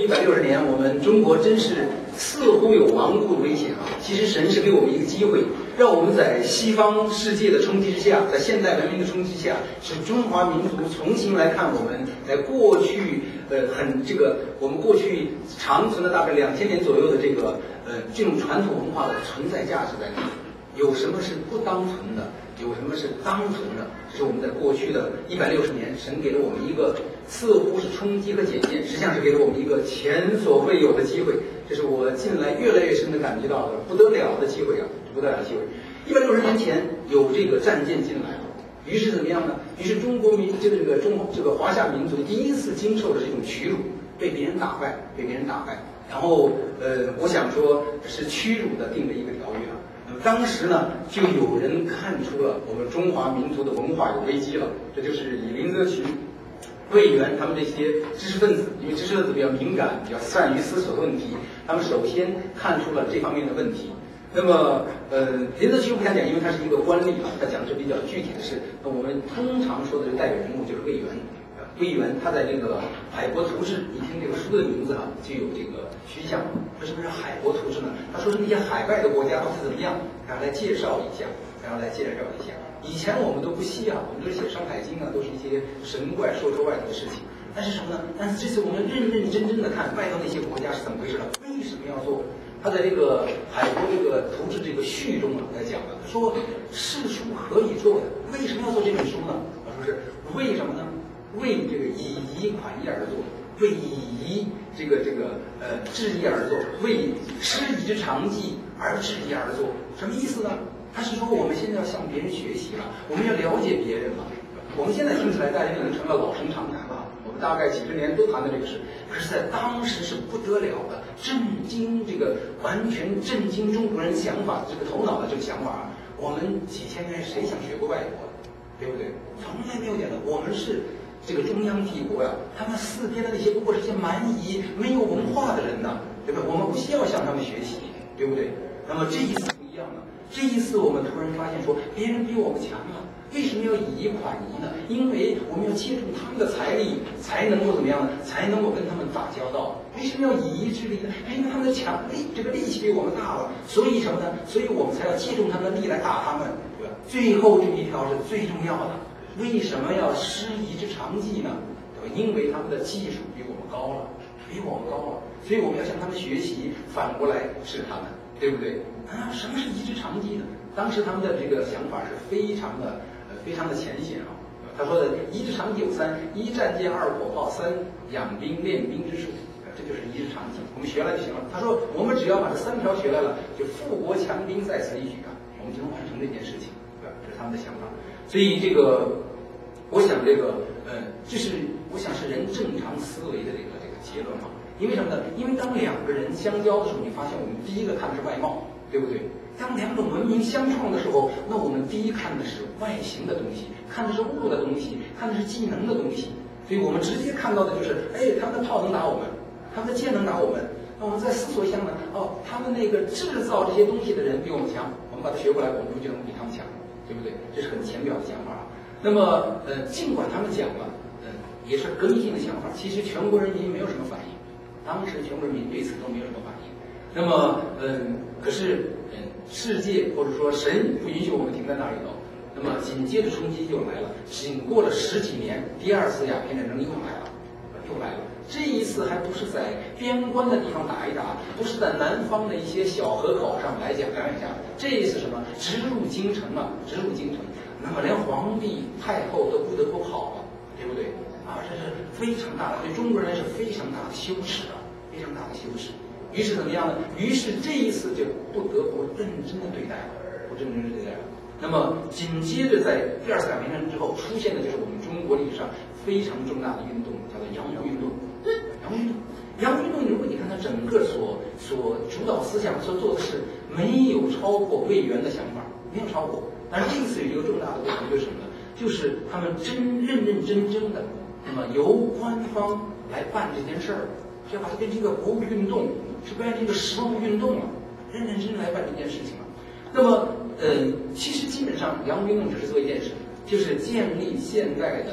160年，我们中国真是似乎有亡国的危险啊！其实神是给我们一个机会，让我们在西方世界的冲击之下，在现代文明的冲击之下，使中华民族重新来看我们在过去我们过去长存了大概2000年左右的这种传统文化的存在价值在哪里？有什么是不当存的？有什么是当存的？这是我们在过去的160年，神给了我们一个似乎是冲击和检验，实际上是给了我们一个前所未有的机会。这是我近来越来越深的感觉到的不得了的机会啊，不得了的机会。160年前有这个战舰进来了，于是怎么样呢？于是中国华夏民族第一次经受的这种屈辱，被别人打败。然后我想说是屈辱的定了一个条约啊。当时呢，就有人看出了我们中华民族的文化有危机了，这就是以林则徐、魏源他们这些知识分子，因为知识分子比较敏感，比较善于思索问题，他们首先看出了这方面的问题。那么，林则徐不想讲，因为他是一个官吏啊，他讲的是比较具体的事。那我们通常说的代表人物就是魏源。魏源他在这个《海国图志》，一听这个书的名字啊，就有这个趋向。为什么是海国图志呢？他说是那些海外的国家都是怎么样，然后来介绍一下。以前我们都不稀啊，我们都是写《山海经》啊，都是一些神怪说说外头的事情。但是什么呢？但是这次我们认认真真的看外头那些国家是怎么回事了，为什么要做？他在这个海国这个图志这个序中啊来讲的，他说是书何以作呀？为什么要做这本书呢？他说是为什么呢？为这个以夷款夷而作，为以夷制夷而作，为师夷之长技而制夷而作。什么意思呢？他是说我们现在要向别人学习了，我们要了解别人了。我们现在听起来大家可能成了老生常谈了，我们大概几十年都谈的这个事，可是在当时是不得了的，完全震惊中国人想法的这个头脑的这个想法。我们几千年谁想学过外国，对不对？从来没有讲的，我们是这个中央帝国呀，他们四边的那些不过是些蛮夷没有文化的人呐，对吧？我们不需要向他们学习，对不对？那么这一次不一样了，这一次我们突然发现说别人比我们强了。为什么要以夷款夷呢？因为我们要借助他们的财力，才能够怎么样呢？才能够跟他们打交道。为什么要以夷制夷呢？因为他们的力气比我们大了，所以什么呢？所以我们才要借助他们的力来打他们，对吧？最后这一条是最重要的。为什么要师夷之长技呢？对吧？因为他们的技术比我们高了，所以我们要向他们学习，反过来是他们，对不对？什么是夷之长技呢？当时他们的这个想法是非常的浅显啊。他说的夷之长技有三：一战舰，二火炮，三养兵练兵之术。这就是夷之长技，我们学来就行了。他说我们只要把这3条学来了，就富国强兵在此一举啊，我们就能完成这件事情，对吧？这是他们的想法。所以我想我想是人正常思维的这个结论嘛。因为什么呢？因为当两个人相交的时候，你发现我们第一个看的是外貌，对不对？当两种文明相创的时候，那我们第一看的是外形的东西，看的是物的东西，看的是技能的东西。所以我们直接看到的就是，他们的炮能打我们，他们的剑能打我们。那我们再思索一下呢？他们那个制造这些东西的人比我们强，我们把它学过来，我们就能比他们强，对不对？这是很浅表的想法。那么，尽管他们讲了，也是革命性的想法，其实全国人民没有什么反应。当时全国人民对此都没有什么反应。那么，可是，世界或者说神不允许我们停在那里头。那么紧接着冲击就来了，仅过了10几年，第2次鸦片战争又来了。这一次还不是在边关的地方打一打，不是在南方的一些小河口上来讲一下，这一次什么直入京城。那么连皇帝太后都不得不跑了，对不对？这是非常大的，对中国人是非常大的羞耻啊，非常大的羞耻。于是怎么样呢？于是这一次就不得不认真的对待了。那么紧接着在第2次鸦片战争之后出现的就是我们中国历史上非常重大的运动，叫做洋务运动。洋务运动，如果你看它整个所主导思想所做的事，没有超过魏源的想法，没有超过。但是这一次有一个重大的问题，就是什么呢？就是他们认真的，那么由官方来办这件事儿，是要把它变成一个国务运动，是变成一个实务运动了，认真来办这件事情了。那么，其实基本上洋务运动只是做一件事，就是建立现代的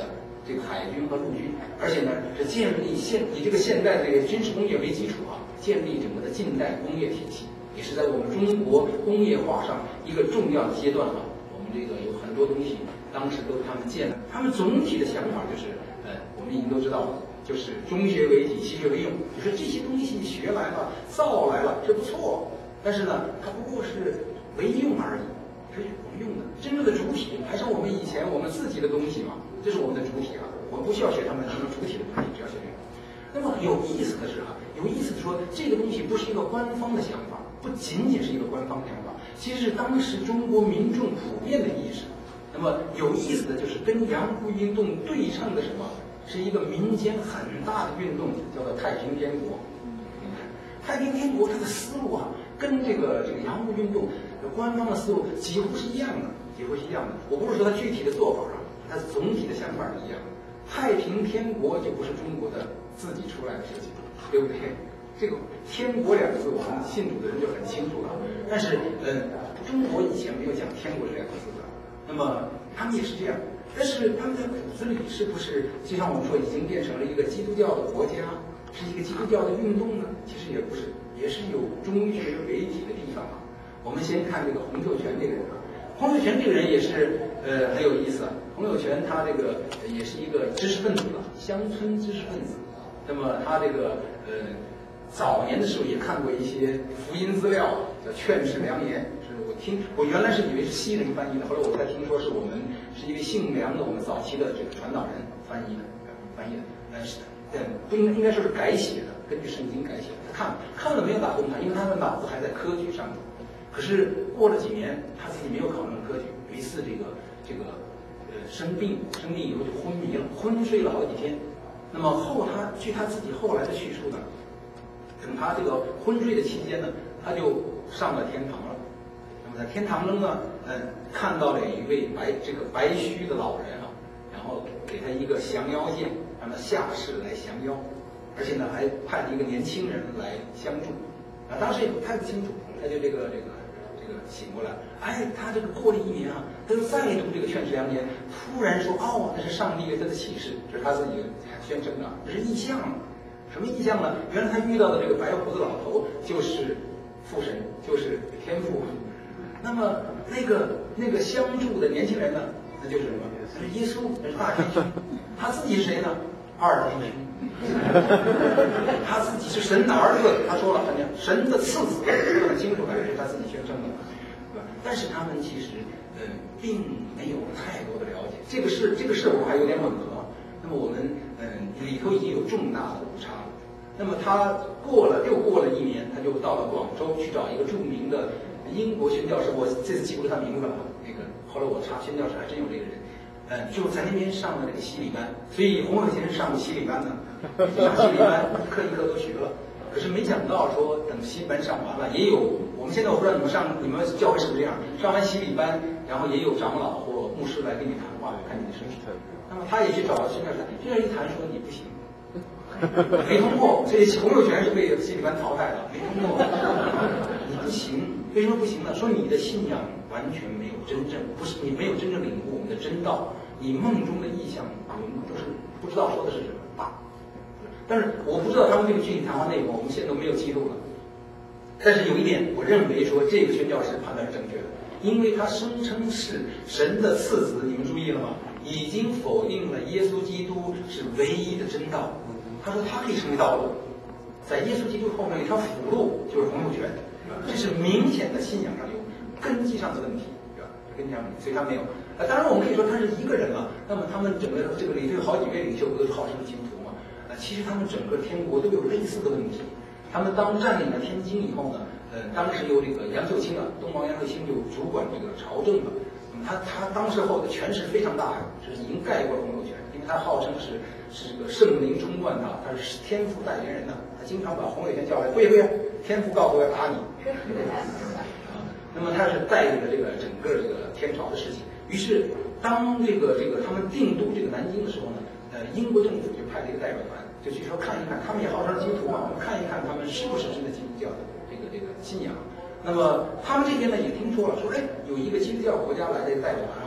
这个海军和陆军，而且呢是建立以这个现代的这个军事工业为基础建立整个的近代工业体系，也是在我们中国工业化上一个重要的阶段我们这个有很多东西当时都是他们建的，他们总体的想法就是，我们已经都知道了，就是中学为体，西学为用，就是这些东西学来了、造来了，这不错，但是呢，它不过是为用而已，是我们用的。真正的主体还是我们以前我们自己的东西嘛，这是我们的主体我们不需要学他们什么主体的东西，只要学这个。那么有意思的是有意思的说，这个东西不是一个官方的想法，不仅仅是一个官方想法，其实是当时中国民众普遍的意识。那么有意思的就是跟洋务运动对称的什么，是一个民间很大的运动，叫做太平天国。太平天国它的思路跟这个洋务运动官方的思路几乎是一样的，几乎是一样的。我不是说它具体的做法它总体的想法是一样的。太平天国就不是中国的自己出来的事情，对不对？这个天国两个字，我们信主的人就很清楚了。但是，中国以前没有讲天国这两个字的，那么他们也是这样。但是他们在骨子里是不是就像我们说，已经变成了一个基督教的国家，是一个基督教的运动呢？其实也不是，也是有中学为体的地方我们先看这个洪秀全这个人洪秀全这个人也是很有意思洪秀全他这个也是一个知识分子乡村知识分子。那么他这个早年的时候也看过一些福音资料，叫《劝世良言》，是我原来是以为是西人翻译的，后来我才听说是我们是一位姓梁的我们早期的这个传道人翻译的，不应该说是改写的，根据圣经改写的。他看了没有打动他，因为他的脑子还在科举上面。可是过了几年，他自己没有考上科举，有一次这个生病以后就昏迷了，昏睡了好几天。那么据他自己后来的叙述呢，等他这个昏睡的期间呢，他就上了天堂了。那么在天堂中呢，看到了一位白须的老人然后给他一个降妖剑，让他下世来降妖，而且呢还派了一个年轻人来相助。当时也不太清楚，他就这个醒过来，他这个过了1年他就再读这个《劝世良言》，突然说那是上帝给他的启示，这是他自己宣称的，这是异象。什么异象呢？原来他遇到的这个白胡子老头就是父神，就是天父。那么那个相助的年轻人呢，那就是什么？那是耶稣，那是大天使。他自己是谁呢？二天使。他自己是神的儿子，他说了，神的次子，说得很清楚，这是他自己宣称的，对吧？但是他们其实并没有太多的了解，这个是否还有点吻合？那么我们里头已经有重大的误差了。那么他又过了1年，他就到了广州去找一个著名的英国宣教士，我这次记不住他名字了。后来我查宣教士还真有这个人。就在那边上了这个洗礼班，所以洪秀全上洗礼班呢，上洗礼班课一课都学了，可是没想到说等洗礼班上完了，也有我们现在我不知道你们教会是不是这样，上完洗礼班，然后也有长老或牧师来跟你谈话，看你的身体。那么他也去找了宣教士，宣教士一谈说你不行，没通过，所以洪秀全是被洗礼班淘汰的，没通过，你不行。为什么不行呢？说你的信仰完全没有真正，不是你没有真正领悟我们的真道，你梦中的意象我们就是不知道说的是什么但是我不知道他们这个具体谈话内容，我们现在都没有记录了。但是有一点，我认为说这个宣教士判断是正确的，因为他声称是神的次子，你们注意了吗？已经否定了耶稣基督是唯一的真道。他说他可以成为道路，在耶稣基督后面有一条辅路，就是洪秀全。这是明显的信仰上有根基上的问题，对吧？根基上的问题，所以他没有。当然我们可以说他是一个人嘛，那么他们整个这个里头有好几位领袖，不都是号称基督徒嘛？其实他们整个天国都有类似的问题。他们当占领了天津以后呢，当时由这个杨秀清东王杨秀清就主管这个朝政了。他当时候的权势非常大，是已经盖过了洪秀全，因为他号称是这个圣灵冲冠他是天父代言人呢，他经常把洪秀全叫来，跪，天父告诉我要打你。那么他是带领了这个整个这个天朝的事情。于是当这个他们定都这个南京的时候呢，英国政府就派了一个代表团，就去说看一看，他们也号称基督徒嘛，我们看一看他们是不是真的基督教的这个信仰。那么他们这边呢也听说了，说有一个基督教国家来的代表团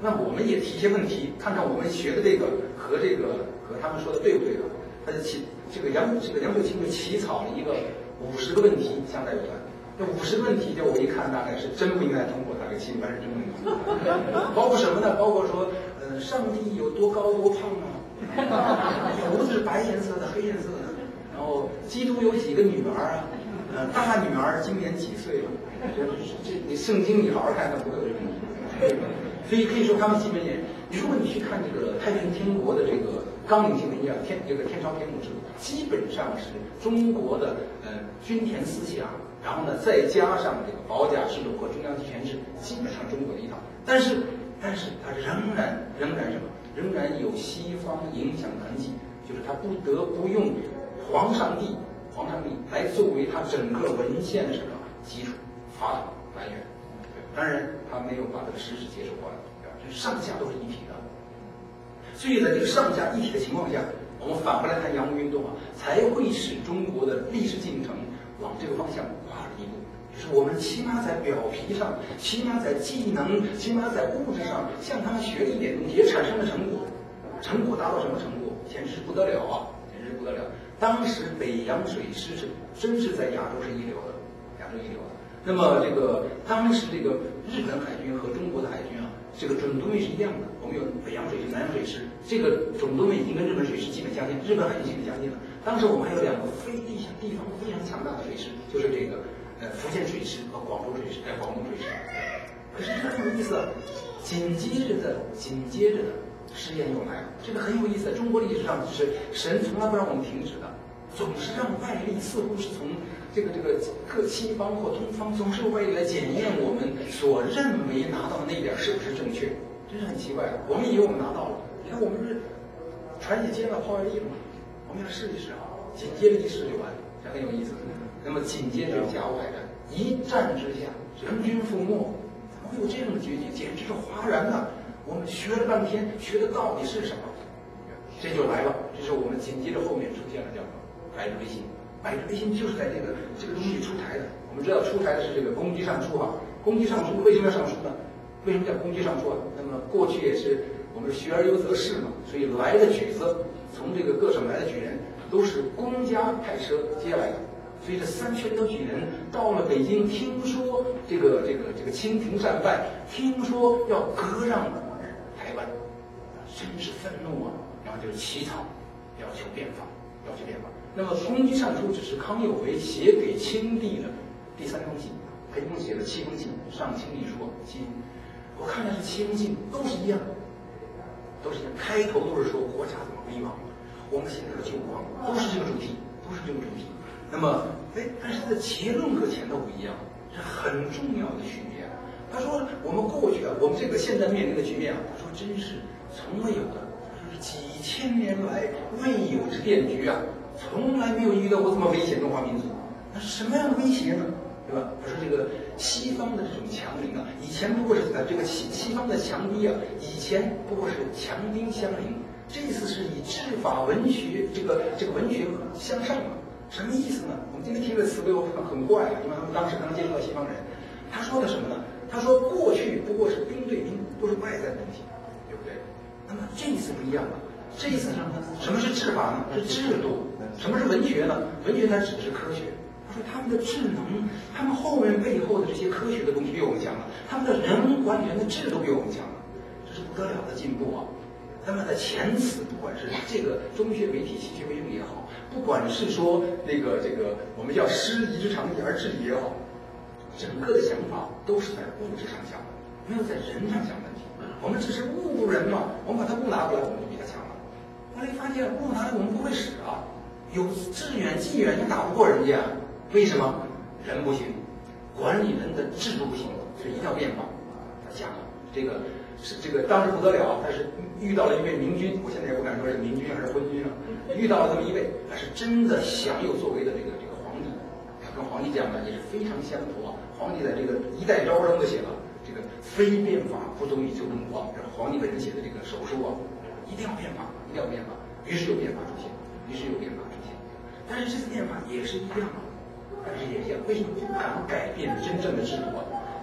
那我们也提一些问题，看看我们学的这个和他们说的对不对啊？他就杨秀清就起草了一个50个问题相待有关。这50个问题，就我一看，大概是真不应该通过，大概70%是真不应该通过。包括什么呢？包括说，上帝有多高多胖啊？胡子是白颜色的、黑颜色的。然后，基督有几个女儿啊？大女儿今年几岁了？这圣经你好好看看，不会有这个问题。所以可以说，他们基本也，如果你去看这个太平天国的这个纲领性文件，天朝天目制度，基本上是中国的均田思想。然后呢，再加上这个保甲制度和中央集权制，基本上中国的一套。但是它仍然什么？仍然有西方影响痕迹，就是它不得不用皇上帝来作为它整个文献的什么基础、法统来源。当然，它没有把这个实质接受过来，对吧？这上下都是一体的。所以在这个上下一体的情况下，我们反过来看洋务运动啊，才会使中国的历史进程往这个方向跨了一步，就是我们起码在表皮上，起码在技能，起码在物质上向他们学了一点东西，也产生了成果。成果达到什么程度？简直是不得了啊！简直是不得了。当时北洋水师是真是在亚洲是一流的，亚洲一流的。那么这个当时这个日本海军和中国的海军啊，这个准吨位是一样的。我们有北洋水师、南洋水师，这个总吨位已经跟日本水师基本相近，日本海军基本相近了。当时我们还有2个地方非常强大的水师，就是这个福建水师和广东水师，广东水师。可是这很有意思啊，紧接着的试验又来了，这个很有意思。中国历史上就是神从来不让我们停止的，总是让外力似乎是从这个各西方或东方，总是用外力来检验我们所认为拿到的那一点是不是正确，真是很奇怪的。我们以为我们拿到了，你看我们是船也接了炮也立了嘛，我们要试一试啊，紧接着一试就完了，这很有意思。那么紧接着甲午海战，一战之下人均覆没，怎么会有这样的结局？简直是哗然啊！我们学了半天，学的到底是什么？这就来了，这是我们紧接着后面出现了叫白纸维新。白纸维新就是在这个东西出台的。我们知道出台的是这个公鸡上书啊，公鸡上书为什么要上书呢？为什么叫公鸡上书啊？那么过去也是我们学而优则仕嘛，所以来的举子，从这个各省来的举人，都是公家派车接来的。所以这3千多举人到了北京，听说这个清廷战败，听说要割让台湾，真是愤怒啊！然后就起草，要求变法。那么公鸡上书只是康有为写给清帝的第3封信，他一共写了7封信，上清帝说7封。我看了这7封信都是一样，开头都是说国家怎么危亡，我们现在的救亡，都是这个主题。那么，但是它的结论和前头不一样，是很重要的区别。他说我们过去啊，我们这个现在面临的局面啊，他说真是从未有的，就是几千年来未有之变局啊，从来没有遇到过这么危险中华民族。那是什么样的威胁呢？对吧？他说这个西方的这种强邻啊，以前不过是这个西方的强敌啊，以前不过是强兵相邻，这次是以治法文学这个文学相上嘛。什么意思呢？我们今天听的词汇很怪啊，因为他们当时刚接触到西方人。他说的什么呢？他说过去不过是兵对兵，都是外在的东西，对不对？那么这一次不一样了，这一次什么是治法呢？是制度。什么是文学呢？文学它只是科学。他说他们的智能，他们后面背后的这些科学的东西比我们强了，他们的人管理人的制度比我们强了，这是不得了的进步啊！那么在前此，不管是这个中学为体，西学为用也好，不管是说这个我们叫师夷之长矣而制夷也好，整个的想法都是在物质上想的，没有在人上想问题。我们只是物人嘛，我们把它物拿过来，我们就比他强了。后来发现物拿来我们不会使啊，有致远济远也打不过人家，为什么？人不行，管理人的制度不行，所以一定要变法。他讲了这个当时不得了，他是遇到了一位明君，我现在也不敢说是明君还是昏君啊，遇到了这么一位，他是真的享有作为的这个皇帝，他跟皇帝讲的也是非常相符啊。皇帝在这个一代诏中就写了，这个非变法不足以救中国，这是皇帝本人写的这个手书啊，一定要变法，一定要变法。于是有变法出现，但是这次变法也是一样啊，为什么不敢改变真正的制度啊？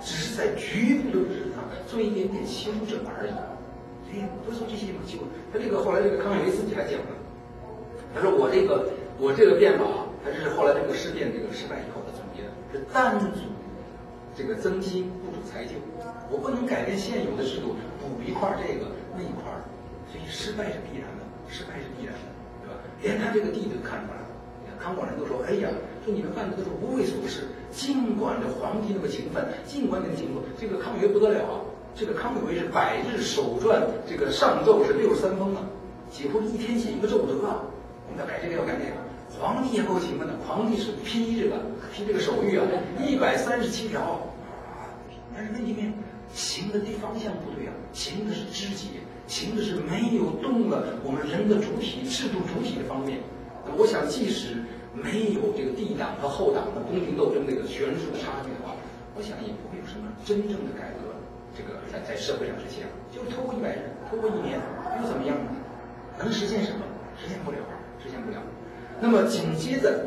只是在局部的物质上做一点点修整而已。所以不是说这些地方修。他这个后来这个康有为自己还讲了，他说我这个变法，他这是后来这个事变这个失败以后的总结的，是单主这个增新，不主裁旧。我不能改变现有的制度，补一块这个那一块，所以失败是必然的，失败是必然的，对吧？连他这个弟都看出来了。康广人都说：“哎呀，说你们办的都是无谓琐事，尽管这皇帝那么勤奋，尽管你的勤奋，这个康有为不得了啊！这个康有为是百日手传，这个上奏是63封啊，几乎一天写一个奏折啊。我们要改这个要改那个。皇帝也够勤奋的，皇帝是批这个手谕啊，137条啊。但是问题没有，行的这方向不对啊，行的是肢节，行的是没有动了我们人的主体、制度主体的方面。那我想，即使没有这个帝党和后党的宫廷斗争这个悬殊差距的话，我想也不会有什么真正的改革。这个在社会上实现，就是拖过100日，拖过1年，又怎么样呢？能实现什么？实现不了，实现不了。那么紧接着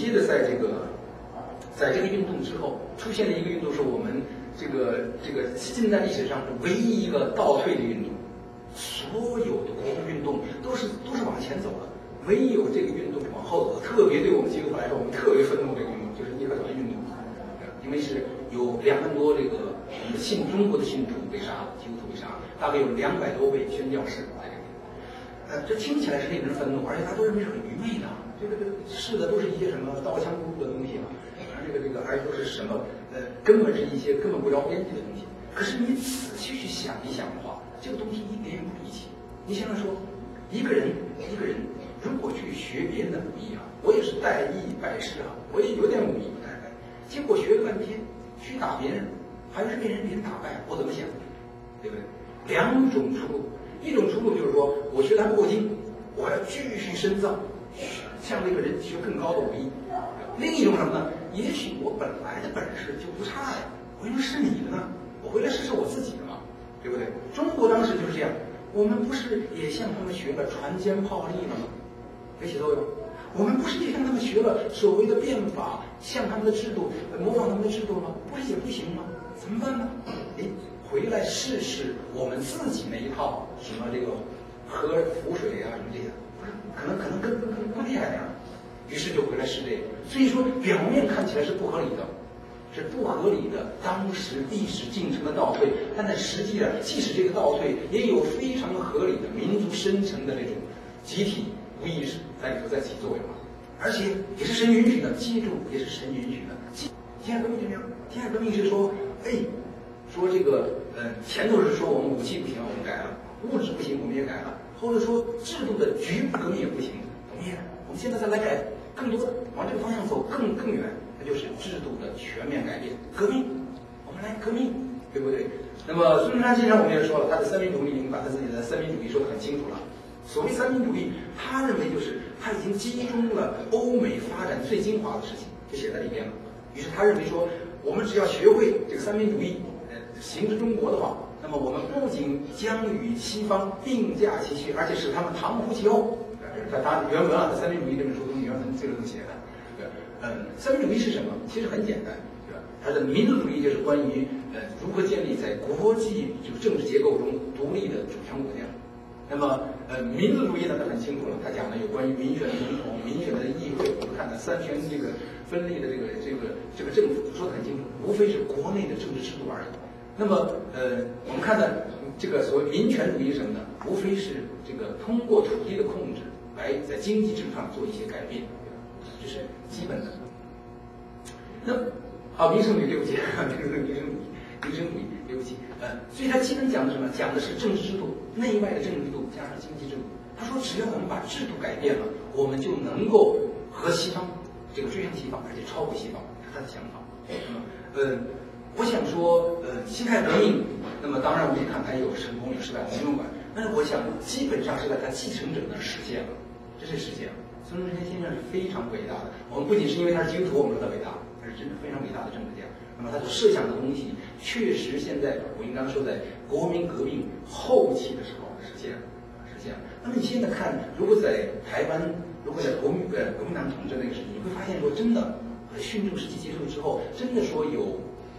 在这个运动之后，出现了一个运动，是我们这个近代历史上唯一一个倒退的运动。所有的国共运动都是往前走的，唯有这个运动往后走。特别对我们基督徒来说，我们特别愤怒这个运动，就是义和团运动，因为是有2万多这个中国的信徒被杀，基督徒被杀，大概有200多位宣教士在这里。这听起来是令人愤怒，而且大家都认为是很愚昧的。这个是的，都是一些什么刀枪不入的东西啊，而且都是什么根本是一些根本不着边际的东西。可是你仔细去想一想的话，这个东西一点也不离奇。你想想说，一个人如果去学别人的武艺啊，我也是代艺拜师啊，我也有点武艺，结果学了半天去打别人，还是被别人打败，我怎么想？对不对？2种出路，一种出路就是说我学的还不够精，我要继续深造，向这个人学更高的武艺。另一种什么呢？也许我本来的本事就不差呀，我又是你的呢，我回来试试我自己的嘛，对不对？中国当时就是这样，我们不是也向他们学了船坚炮利了吗？有起作用。我们不是也向他们学了所谓的变法，向他们的制度模仿他们的制度吗？不是也不行吗？怎么办呢？回来试试我们自己那一套，什么这个喝浮水啊什么这些，不是可能更厉害点儿。于是就回来试这个。所以说表面看起来是不合理的，是不合理的当时历史进程的倒退，但在实际上，即使这个倒退，也有非常合理的民族深层的这种集体无意识在里头在起作用啊，而且也是神允许的，记住也是神允许的。辛亥革命怎么样？辛亥革命是说，说这个前头是说我们武器不行，我们改了；物质不行，我们也改了；后头说制度的局部革命也不行，我们现在再来改更多的，往这个方向走更远，那就是制度的全面改变，革命，我们来革命，对不对？那么孙中山先生我们也说了，他的三民主义已经把他自己的三民主义说得很清楚了。所谓三民主义，他认为就是他已经集中了欧美发展最精华的事情，就写在里边了。于是他认为说，我们只要学会这个三民主义，行之中国的话，那么我们不仅将与西方并驾齐驱，而且使他们堂服其后。他原文啊，《三民主义》这本书中原文这个这么写的。三民主义是什么？其实很简单，对吧？它的民族主义就是关于如何建立在国际这个政治结构中独立的主权国家。那么民族主义呢，它很清楚了，它讲的有关于民选的总统、民选的议会，我们看的三权这个分立的这个政府说得很清楚，无非是国内的政治制度而已。那么我们看的这个所谓民权主义是什么呢？无非是这个通过土地的控制来在经济制度上做一些改变，这是基本的。那民生主义，对不起，民生主义，对不起，所以它基本讲的什么？讲的是政治制度，内外的政治制度加上经济制度。他说，只要我们把制度改变了，我们就能够和西方这个追上西方，而且超过西方，是他的想法。我想说，辛亥革命，那么当然我们也看它有成功有失败，我们不用管。但是我想，基本上是在他继承者那儿实现了，这是实现了。孙中山先生是非常伟大的，我们不仅是因为他是基督徒，我们说他伟大，他是真的非常伟大的政治家。那么他所设想的东西，确实现在我应当说，在国民革命后期的时候实现了。那么你现在看，如果在台湾，如果在国民党统治那个时期，你会发现说，真的，训政时期结束之后，真的说有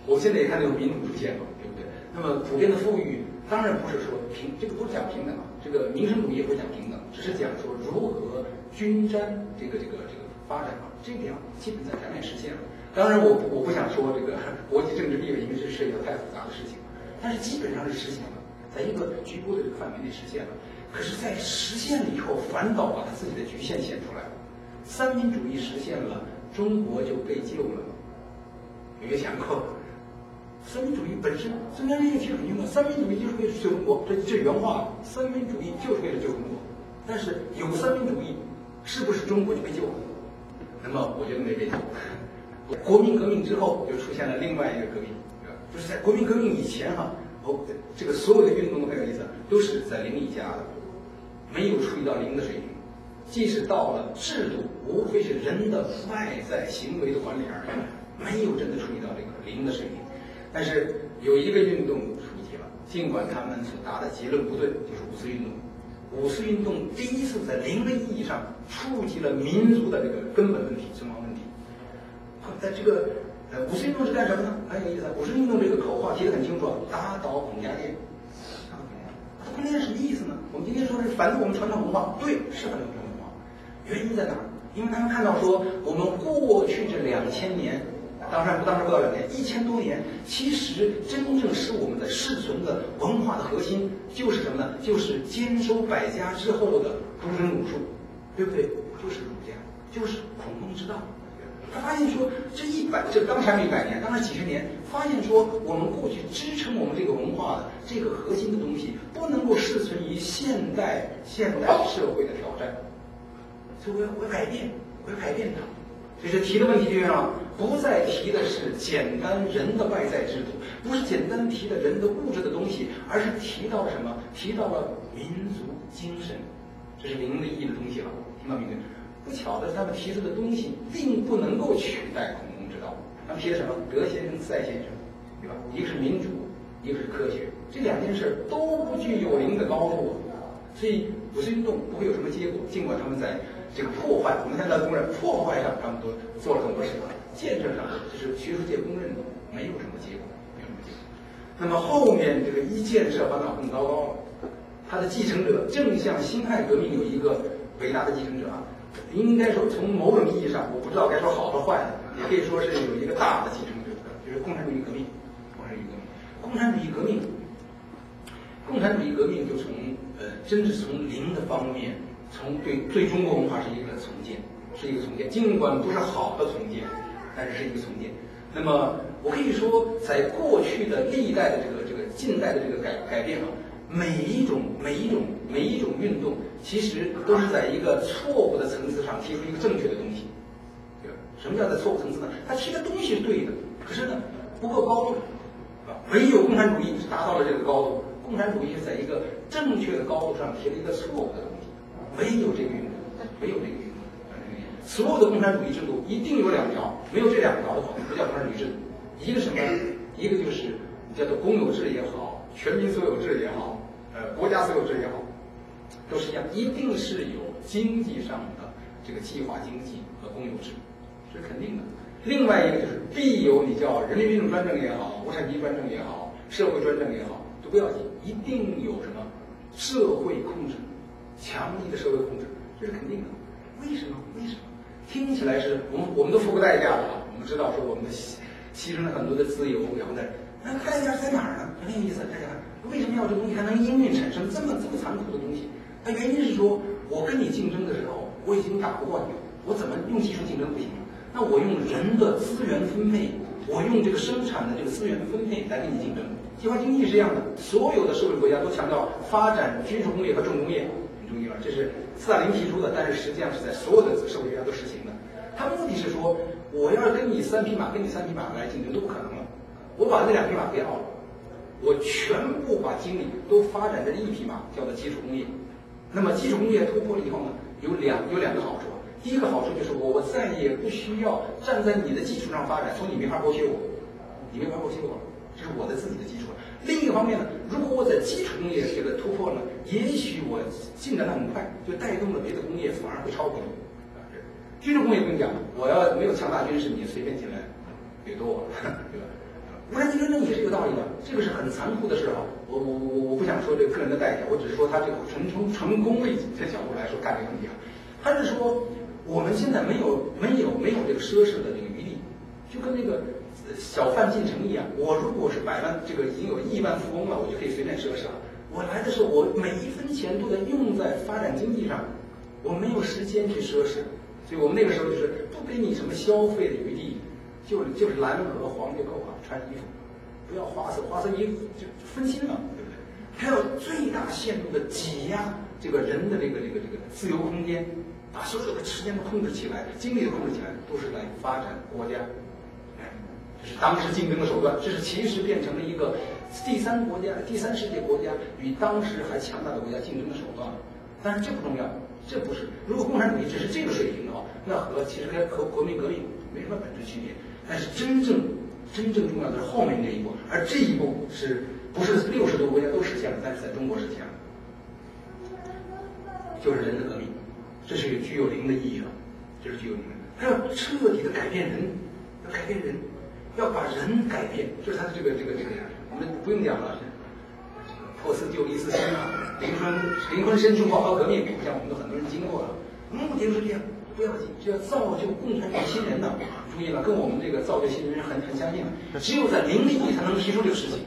我们现在也看到有民主出现嘛，对不对？那么普遍的富裕，当然不是说这个不是讲平等啊，这个民生主义也不是讲平等，只是讲说如何均沾这个发展啊，这一点基本在台面实现了。当然我不想说这个国际政治地位，因为这涉及到太复杂的事情，但是基本上是实现了，在一个局部的这个范围内实现了。可是，在实现了以后，反倒把他自己的局限显出来了。三民主义实现了，中国就被救了。有没有想过？三民主义本身，孙中山先生提出很清楚，三民主义就是为了救中国，这原话，三民主义就是为了救中国。但是有三民主义，是不是中国就被救了？那么我觉得没被救。国民革命之后，就出现了另外一个革命，就是在国民革命以前这个所有的运动都很有意思，都是在零以下的，没有处理到零的水平。即使到了制度，无非是人的外在行为的管理而已，没有真的处理到这个零的水平。但是有一个运动出现了，尽管他们所达的结论不对，就是五四运动。五四运动第一次在零的意义上触及了民族的这个根本问题、存亡问题。在这个五四运动是干什么呢？很有意思。五四运动这个口号提得很清楚，打倒孔家店。打倒孔家店是什么意思呢？我们今天说是反对我们传统文化，对，是反对我们传统文化。原因在哪儿？因为他们看到说，我们过去这2000年，当时不到2年，1000多年，其实真正使我们的世存的文化的核心就是什么呢？就是兼收百家之后的独尊儒术，对不对？就是儒家，就是孔孟之道。他发现说，这刚才没100年，当然几十年，发现说我们过去支撑我们这个文化的这个核心的东西，不能够适存于现代社会的挑战，所以我要改变它。所以这提的问题就上了，不再提的是简单人的外在制度，不是简单提的人的物质的东西，而是提到了什么？提到了民族精神，这是零的意义的东西了，听到没有？不巧的是，他们提出的东西并不能够取代孔孟之道。他们提的什么？德先生、赛先生，对吧？一个是民主，一个是科学，这2件事都不具有零的高度，所以五四运动不会有什么结果。尽管他们在这个破坏，我们现在公认破坏上，他们都做了很多事，建设上，这是学术界公认的，没有什么结果，没有什么结果。那么后面这个一建设反倒更糟糕了，他的继承者正像辛亥革命有一个伟大的继承者啊。应该说，从某种意义上，我不知道该说好和坏的，也可以说是有一个大的继承者，就是共产主义革命。共产主义革命就真是从零的方面，从对中国文化是一个重建，尽管不是好的重建，但是是一个重建。那么我可以说，在过去的历代的这个近代的这个改变啊，每一种运动，其实都是在一个错误的层次上提出一个正确的东西，对吧？什么叫在错误层次呢？他提的东西是对的，可是呢不够高度，唯有共产主义是达到了这个高度。共产主义是在一个正确的高度上提了一个错误的东西，没有这个运动。所有的共产主义制度一定有2条，没有这2条的话，不叫共产主义制度。一个什么？一个就是叫做公有制也好，全民所有制也好，国家所有制也好，都是一样，一定是有经济上的这个计划经济和公有制，这是肯定的。另外一个就是必有你叫人民民主专政也好，无产阶级专政也好，社会专政也好，都不要紧，一定有什么社会控制，强力的社会控制，这是肯定的。为什么？听起来是我们都付过代价了啊！我们知道说我们牺牲了很多的自由，然后那代价在哪儿呢？很有意思，大家看，为什么要这东西还能因运产生这么残酷的东西？它原因是说，我跟你竞争的时候，我已经打不过你了，我怎么用技术竞争不行？那我用人的资源分配，我用这个生产的这个资源的分配来跟你竞争。计划经济是这样的，所有的社会国家都强调发展军事工业和重工业，很重要，这是斯大林提出的，但是实际上是在所有的社会国家都实行的。他目的是说，我要是跟你3匹马来竞争都不可能了，我把那2匹马不要了，我全部把精力都发展在1匹马，叫做基础工业。那么基础工业突破了以后呢，有两个好处。第一个好处就是我再也不需要站在你的基础上发展，所以你没法剥削我，这是我的自己的基础。另一个方面呢，如果我在基础工业这个突破了，也许我进展得很快，就带动了别的工业，反而会超过你。军事工业不用讲，我要没有强大军事，你随便进来，别多，对吧？ 共产主义论证也是有道理的，这个是很残酷的事啊。我不想说这个人的代价，我只是说他这个纯功利的角度来说看这个问题啊。他是说我们现在没有这个奢侈的这个余地，就跟那个小贩进城一样。我如果是100万这个已经有亿万富翁了，我就可以随便奢侈了。我来的时候，我每一分钱都在用在发展经济上，我没有时间去奢侈，所以我们那个时候就是不给你什么消费的余地，就是蓝和黄就够了，穿衣服不要花色衣服就分心了，对不对？还有最大限度的挤压这个人的这个自由空间，把所有的时间都控制起来，精力都控制起来，都是来发展国家。这是当时竞争的手段，这是其实变成了一个第三世界国家与当时还强大的国家竞争的手段。但是这不重要，这不是。如果共产主义只是这个水平的话，那其实和国民革命没什么本质区别。但是真正重要的是后面这一步，而这一步是不是60多个国家都实现了？但是在中国实现了，就是人的革命，这是具有零的意义的，这是具有零的。他要彻底的改变人，要改变人。要把人改变，这是他的这个，我们不用讲了，破四旧立四新啊，灵魂深处爆发革命，我想我们都很多人经过了。目的就是这样，不要紧，只要造就共产主义新人呢。注意了，跟我们这个造就新人很相近了。只有在零的意义才能提出这个事情，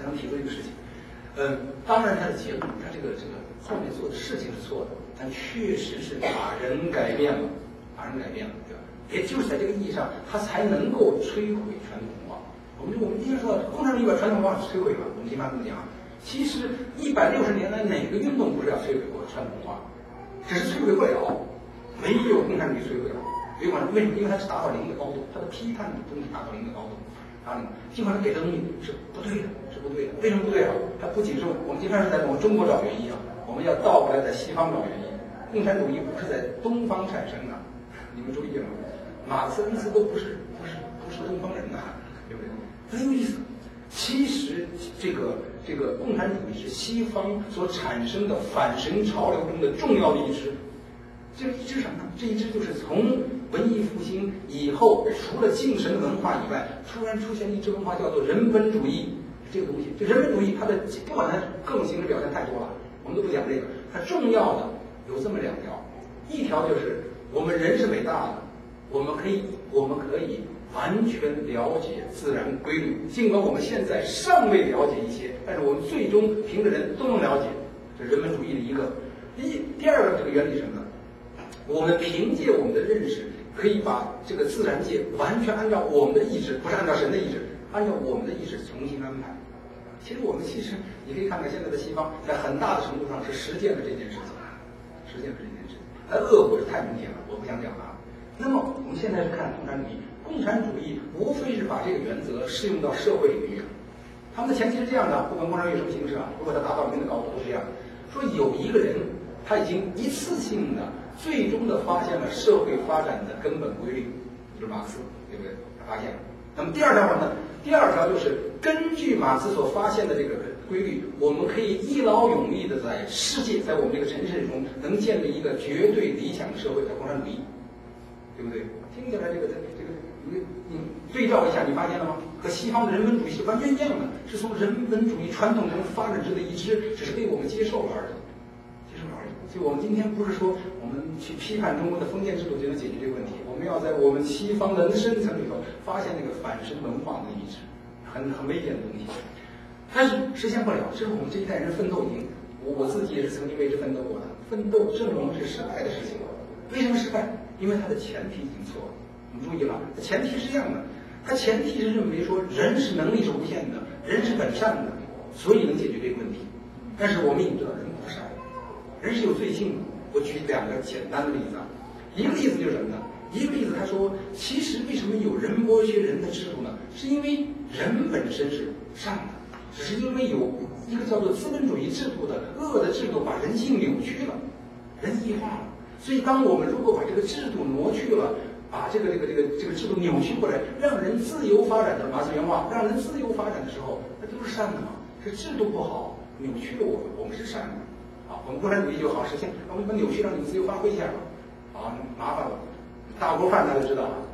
当然它的结果，它这个后面做的事情是错的，但确实是把人改变了，对吧？也就是在这个意义上，它才能够摧毁传统文化。我们经常说，共产主义把传统文化摧毁了。我们经常这么讲，其实160年来哪个运动不是要摧毁过传统文化？只是摧毁不了，没有共产主义摧毁了。为什么？因为它是达到零的高度，它的批判的东西达到零的高度。尽管它给的东西是不对的，为什么不对啊？它不仅是我们经常是在我们中国找原因啊，我们要倒过来在西方找原因。共产主义不是在东方产生的，你们注意了吗？马克思恩斯都不是东方人呐，对不对？很有意思。其实这个共产主义是西方所产生的反神潮流中的重要的一支。这个一支什么呢？这一支就是从文艺复兴以后，除了敬神文化以外，突然出现一支文化叫做人本主义。这个东西，就人本主义，它的不管它各种形式表现太多了，我们都不讲这个。它重要的有这么2条，一条就是我们人是伟大的。我们可以完全了解自然规律，尽管我们现在尚未了解一些，但是我们最终凭着人都能了解。这是人本主义的一个。第二个这个原理是什么呢？我们凭借我们的认识，可以把这个自然界完全按照我们的意志，不是按照神的意志，按照我们的意志重新安排。其实你可以看看现在的西方，在很大的程度上是实践了这件事情，它恶果是太明显了，我不想讲了。那么我们现在是看共产主义无非是把这个原则适用到社会领域。他们的前提是这样的，不管共产主义什么形式啊，如果它达到一定的高度都是这样的。说有一个人，他已经一次性的、最终的发现了社会发展的根本规律，就是马克思，对不对？他发现了。那么第二条呢？第二条就是根据马克思所发现的这个规律，我们可以一劳永逸的在世界，在我们这个城市中，能建立一个绝对理想的社会，叫共产主义。对不对？听起来你对照一下，你发现了吗？和西方的人本主义是完全一样的，是从人本主义传统中发展出的一支，只是被我们接受了而已。所以我们今天不是说我们去批判中国的封建制度就能解决这个问题，我们要在我们西方的深层里头发现那个反神文化的意志，很危险的东西。但是实现不了，这是我们这一代人奋斗已经，我自己也是曾经为之奋斗过的，奋斗证明是失败的事情。为什么失败？因为它的前提已经错了。你注意了，它前提是这样的，它前提是认为说人是能力是无限的，人是本善的，所以能解决这个问题。但是我们也知道人不善，人是有罪性的。我举2个简单的例子啊，一个例子就是什么呢？一个例子他说，其实为什么有人剥削人的制度呢？是因为人本身是善的，只是因为有一个叫做资本主义制度的恶的制度把人性扭曲了，人异化了。所以当我们如果把这个制度挪去了，把这个制度扭曲过来，让人自由发展的马克思原话，让人自由发展的时候，那都是善的嘛？是制度不好，扭曲了我们是善的。啊，我们共产主义就好实现，我们扭曲让你们自由发挥一下吧。啊，麻烦了，大锅饭大家知道，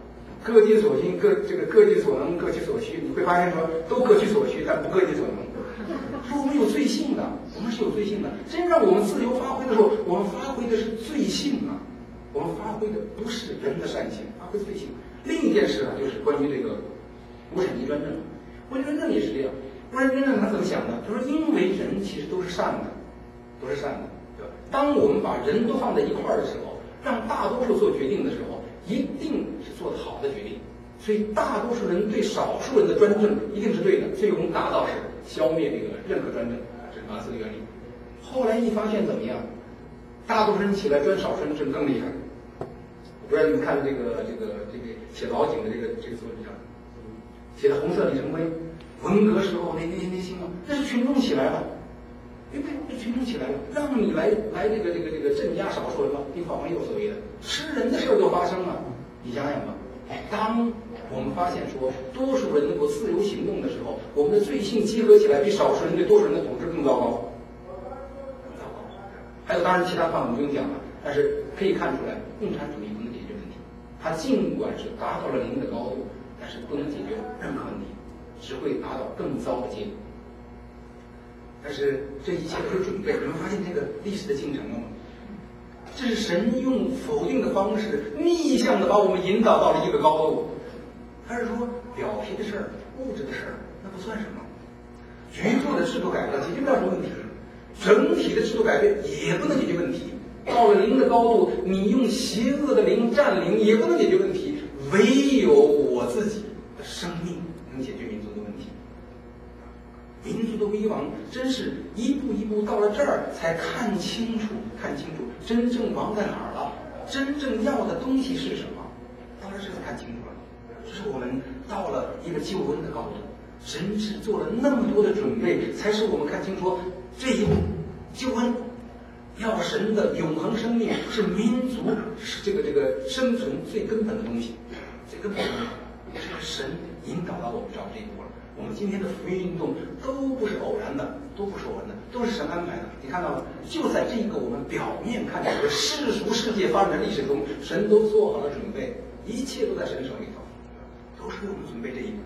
各尽所心，各尽所能，各取所需。你会发现说，都各取所需，但不各尽所能。说我们有罪性的，我们是有罪性的。真让我们自由发挥的时候，我们发挥的是罪性啊，我们发挥的不是人的善性，发挥罪性。另一件事啊，就是关于这个无产阶专政。无产阶专政也是这样。无产阶专政他怎么想的？他说，因为人其实都是善的，都是善的，对吧？当我们把人都放在一块儿的时候，让大多数做决定的时候，一定是做好的决定。所以大多数人对少数人的专政一定是对的，最终达到是消灭这个任何专政，这是马克思的原理。后来一发现怎么样？大多数人起来专少数人政更厉害。我不知道你们看这个写老井的这个作者，写的《红色里程碑》，文革时候那兴啊，那是群众起来了，对不对？这群众起来了，让你来这个镇压少数人了，你好像有所谓的吃人的事儿都发生了，你想想吧。当我们发现说多数人能够自由行动的时候，我们的罪性集合起来比少数人对多数人的统治更糟糕，更糟糕。还有当然其他方面不用讲了，但是可以看出来，共产主义不能解决问题。它尽管是达到了零的高度，但是不能解决任何问题，只会达到更糟的结果。但是这一切都是准备，你们发现这个历史的进程了吗？这是神用否定的方式逆向的把我们引导到了一个高度。他是说表皮的事儿、物质的事儿那不算什么，局部的制度改革解决不了什么问题，整体的制度改变也不能解决问题。到了零的高度，你用邪恶的零占领也不能解决问题，唯有我自己的生命能解决民族的问题。民族的危亡真是一步一步到了这儿才看清楚真正亡在哪儿了，真正要的东西是什么，到了这才看清楚了。这是我们到了一个救恩的高度，神是做了那么多的准备，才使我们看清楚这一步救恩，要神的永恒生命是民族是这个生存最根本的东西，最根本的东西，这是神引导到我们这一步了。我们今天的福音运动都不是偶然的，都是神安排的。你看到了，就在这个我们表面看到的世俗世界发展的历史中，神都做好了准备，一切都在神手里头，都是为我们准备这一步，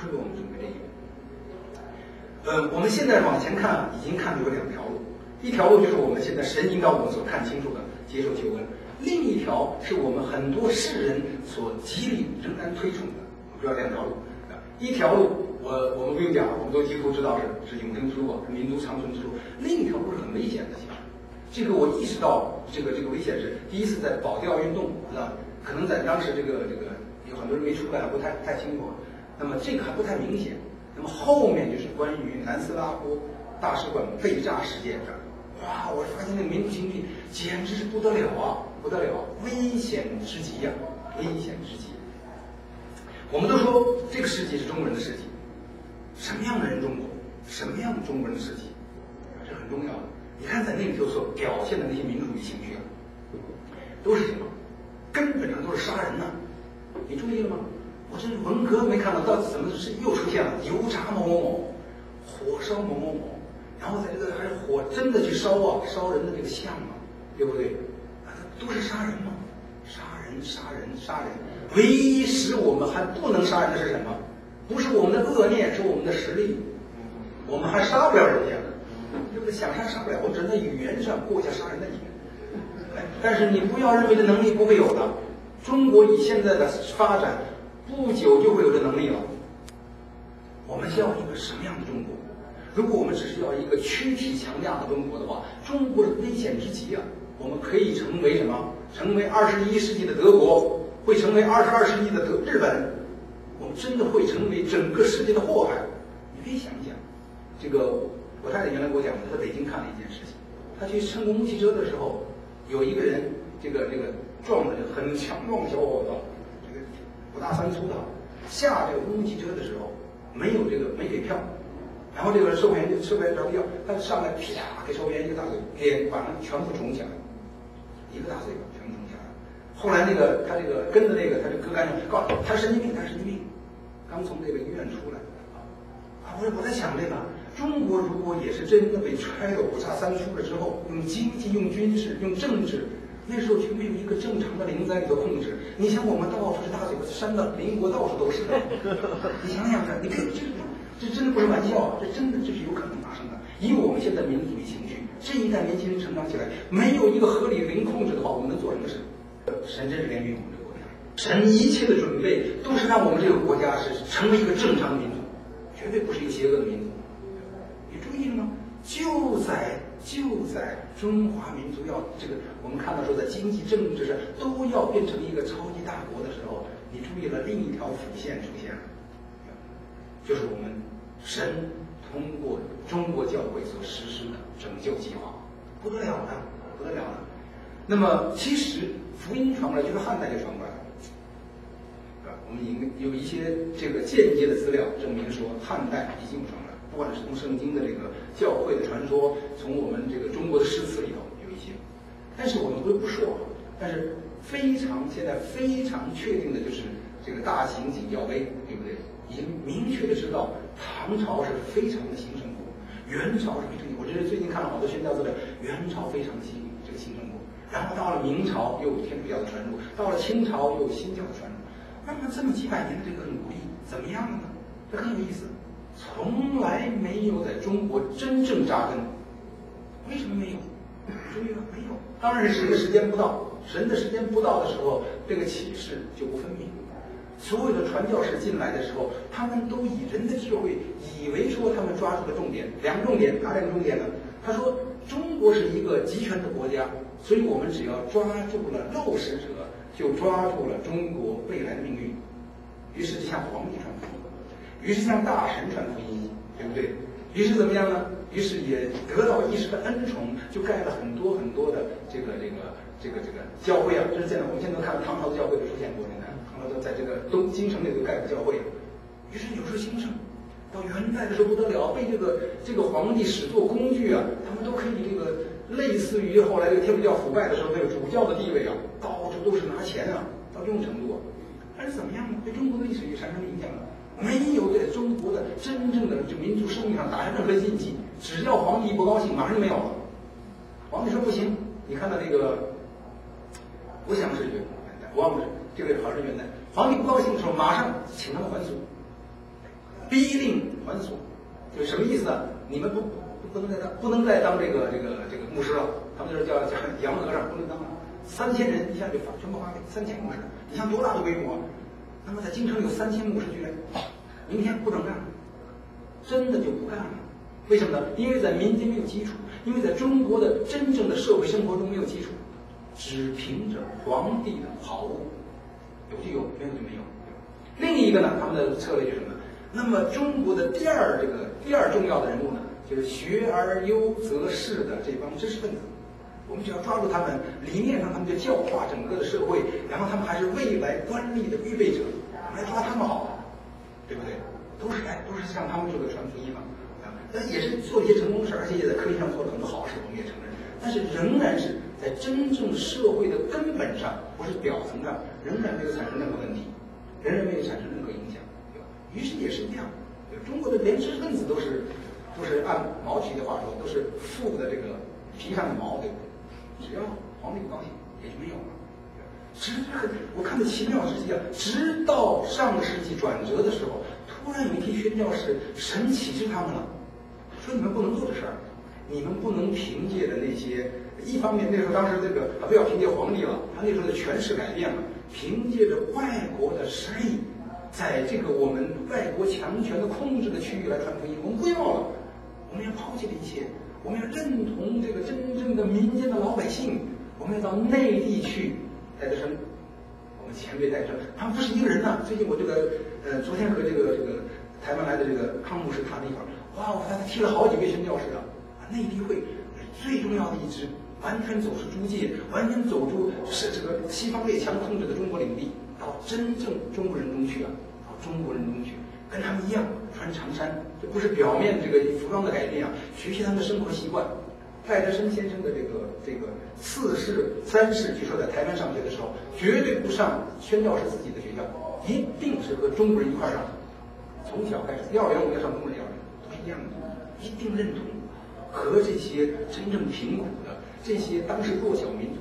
我们现在往前看，已经看出有两条路，一条路就是我们现在神引导我们所看清楚的接受救恩，另一条是我们很多世人所极力仍然推崇的。我知道两条路，一条路我们不用讲，我们都几乎知道是永生之路，是民族长存之路。另一条路是很危险的，其实这个我意识到这个危险是第一次在保钓运动，知道可能在当时这个有很多人没出来，不太清楚，那么这个还不太明显。那么后面就是关于南斯拉夫大使馆被炸事件上，哇！我发现那个民族情绪简直是不得了啊，危险之极呀，危险之极。我们都说这个世纪是中国人的世纪，什么样的人中国，什么样的中国人的世纪，这很重要的。你看在那里头所表现的那些民主主义情绪啊，都是什么？根本上都是杀人呐！你注意了吗？我这文革没看到怎么是又出现了油炸某某某，火烧某某某，然后在这个还是火真的去烧人的这个像嘛，对不对？都是杀人嘛，杀人。唯一使我们还不能杀人的是什么？不是我们的恶念，是我们的实力。我们还杀不了人家，对不对？想杀不了，我们只能在语言上过一下杀人的瘾。但是你不要认为这能力不会有的，中国以现在的发展，不久就会有这能力了。我们要一个什么样的中国？如果我们只是要一个躯体强大的中国的话，中国是危险之极啊！我们可以成为什么？成为21世纪的德国，会成为22世纪的日本，我们真的会成为整个世界的祸害。你可以想一想，这个我太太原来给我讲，她在北京看了一件事情，她去乘公共汽车的时候，有一个人这个壮的很强壮小伙子，这个不大三粗的，下这个公共汽车的时候没给票，然后这个售票员着不要，他上来啪给售票员一个大嘴，脸把他全部肿起来，一个大嘴巴全部肿起来。后来他这个跟着他就割干净，告诉他神经病，刚从这个医院出来啊！我在想这个中国如果也是真的被揣得五差三粗了之后，用经济、用军事、用政治那时候却没有一个正常的灵在里头控制。你想，我们到处是大嘴巴山的邻国，到处都是的。你想想看，你看这真的不是玩笑啊，这真的这是有可能发生的。以我们现在民族主义情绪，这一代年轻人成长起来，没有一个合理的灵控制的话，我们能做什么事？神真是怜悯我们这个国家，神一切的准备都是让我们这个国家是成为一个正常的民族，绝对不是一个邪恶的民族。你注意了吗？就在中华民族要这个，我们看到说在经济政治上都要变成一个超级大国的时候，你注意了另一条辅线出现了，就是我们神通过中国教会所实施的拯救计划，不得了的，不得了的。那么其实福音传过来，就是汉代就传过来了，我们已经有一些这个间接的资料证明说汉代已经传过来，不管是从圣经的这个教会的传说，从我们这个中国的诗词里头有一些，但是我们不说，但是现在非常确定的就是这个大秦景耀碑，对不对？已经明确的知道唐朝是非常的兴盛过，元朝是非常，我觉得最近看了好多宣教资料，元朝非常的这个兴盛过，然后到了明朝又有天主教的传入，到了清朝又有新教的传入。那么这么几百年的这个努力怎么样了呢？这很有意思，从来没有在中国真正扎根。为什么没有？注意了，没有。当然是神的时间不到，神的时间不到的时候，这个启示就不分明。所有的传教士进来的时候，他们都以人的智慧，以为说他们抓住了重点，两个重点，哪两个重点呢？他说中国是一个集权的国家，所以我们只要抓住了肉食者，就抓住了中国未来的命运。于是就向皇帝传福音，于是向大臣传福音，对不对？于是怎么样呢？于是也得到一时的恩宠，就盖了很多很多的这个教会啊。这是我们现在都看到唐朝的教会都出现过，现在唐朝都在这个京城里都盖过教会。于是有时候兴盛，到元代的时候不得了，被这个皇帝使作工具啊，他们都可以这个类似于后来这个天主教腐败的时候那个主教的地位啊，到处都是拿钱啊，到这种程度。但是怎么样呢？对中国的历史也产生了影响了。没有在中国的真正的这民族生命上打下任何印记，只要皇帝不高兴，马上就没有了。皇帝说不行，你看到这个，我想是元代，我忘了这个好像是元代。皇帝不高兴的时候，马上请他们还俗，逼令还俗，就是什么意思呢？你们不能再当这个牧师了，他们就是叫洋和尚，不能当了。3000人一下就全部发给3000牧师，你像多大的规模？那么在京城有3000牧师居然，明天不准干了，真的就不干了。为什么呢？因为在民间没有基础，因为在中国的真正的社会生活中没有基础，只凭着皇帝的好恶，有就有，没有就没有。另一个呢，他们的策略是什么呢？那么中国的第二重要的人物呢，就是学而优则仕的这帮知识分子。我们只要抓住他们，理念上他们就教化整个的社会，然后他们还是未来官吏的预备者，我们来抓他们好，对不对？都是像他们这个传福音嘛，但也是做一些成功的事，而且也在科技上做了很多好事，我们也承认。但是仍然是在真正社会的根本上，不是表层上，仍然没有产生任何问题，仍然没有产生任何影响。于是也是这样，中国的连知识分子都是按毛主席的话说，都是富的这个皮上的毛，对不对？只要皇帝不高兴，也就没有了。我看的奇妙之极啊！直到上个世纪转折的时候，突然有一批宣教士，神启示他们了，说你们不能做这事儿，你们不能凭借着那些，一方面那时候当时这个他不要凭借皇帝了，他那时候的权势改变了，凭借着外国的实力，在这个我们外国强权的控制的区域来传福音，我们不要了，我们要抛弃这一切。我们要认同这个真正的民间的老百姓，我们要到内地去戴德生，我们前辈戴德生，他们不是一个人呐。最近我昨天和这个台湾来的这个康牧师谈了一会儿，哇，我发现他提了好几位宣教士啊，内地会最重要的一支，完全走出租界，完全走出是这个西方列强控制的中国领地，到真正中国人中去啊，到中国人中去。跟他们一样穿长衫，这不是表面这个服装的改变啊，学习他们的生活习惯。戴德生先生的这个4世、3世，据说在台湾上学的时候，绝对不上宣教士自己的学校，一定是和中国人一块上。从小开始，幼儿园我们要上中国人幼儿园，都是一样的，一定认同和这些真正贫苦的这些当时弱小民族的人完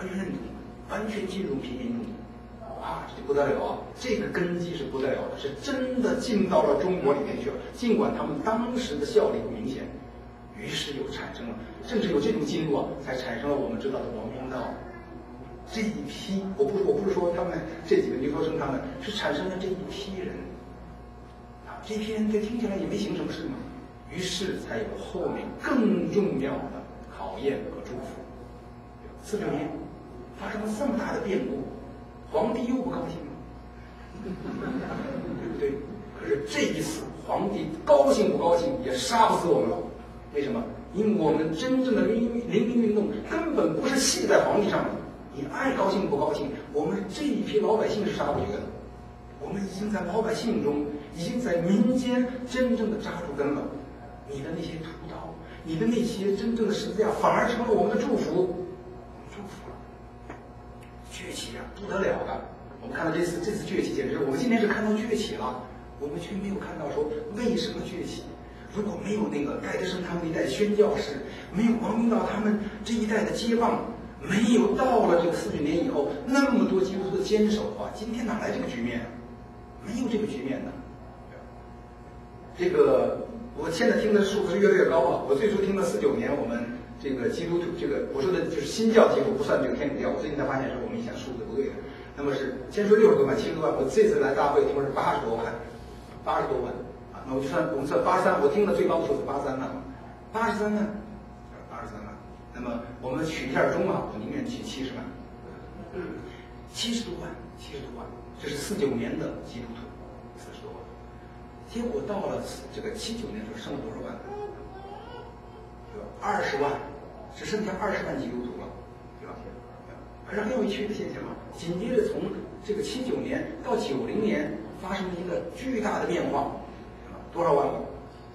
完全认同，完全进入平民中，啊，这就不得了啊！这个根基是不得了的，是真的进到了中国里面去了。尽管他们当时的效力不明显，于是又产生了，正是有这种进入啊，才产生了我们知道的王明道这一批。我不是说他们这几个牛头生他们，是产生了这一批人啊，这批人这听起来也没行什么事嘛，于是才有后面更重要的考验和祝福。49年发生了这么大的变故，皇帝又不高兴了，对不对？可是这一次皇帝高兴不高兴也杀不死我们了。为什么？因为我们真正的民民运动根本不是系在皇帝上的，你爱高兴不高兴，我们这一批老百姓是杀不绝的。我们已经在老百姓中，已经在民间真正的扎住根了。你的那些屠刀，你的那些真正的十字架，反而成了我们的祝福。祝福了，崛起啊，不得了的！我们看到这次崛起，简直是我们今天是看到崛起了，我们却没有看到说为什么崛起。如果没有那个戴德生他们一代宣教士，没有王明道他们这一代的接棒，没有到了这个49年以后那么多基督徒的坚守的话，今天哪来这个局面啊？没有这个局面的。这个我现在听的数字是越来越高啊！我最初听的49年，我们这个基督徒，这个我说的就是新教基督，不算这个天主教。我最近才发现是我们以前数字不对的。那么是先说60多万、70多万，我这次来大会听说是80多万，80多万啊！那我就算我们算83，我听的最高的数字83万，83万，83万。那么我们取一下中啊，我宁愿取70万，70多万，这是49年的基督徒，40多万。结果到了这个79年的时候，剩了多少万？20万，只剩下20万基督徒了，对吧？可是很有趣的现象啊，紧接着从这个79年到90年发生了一个巨大的变化，多少万了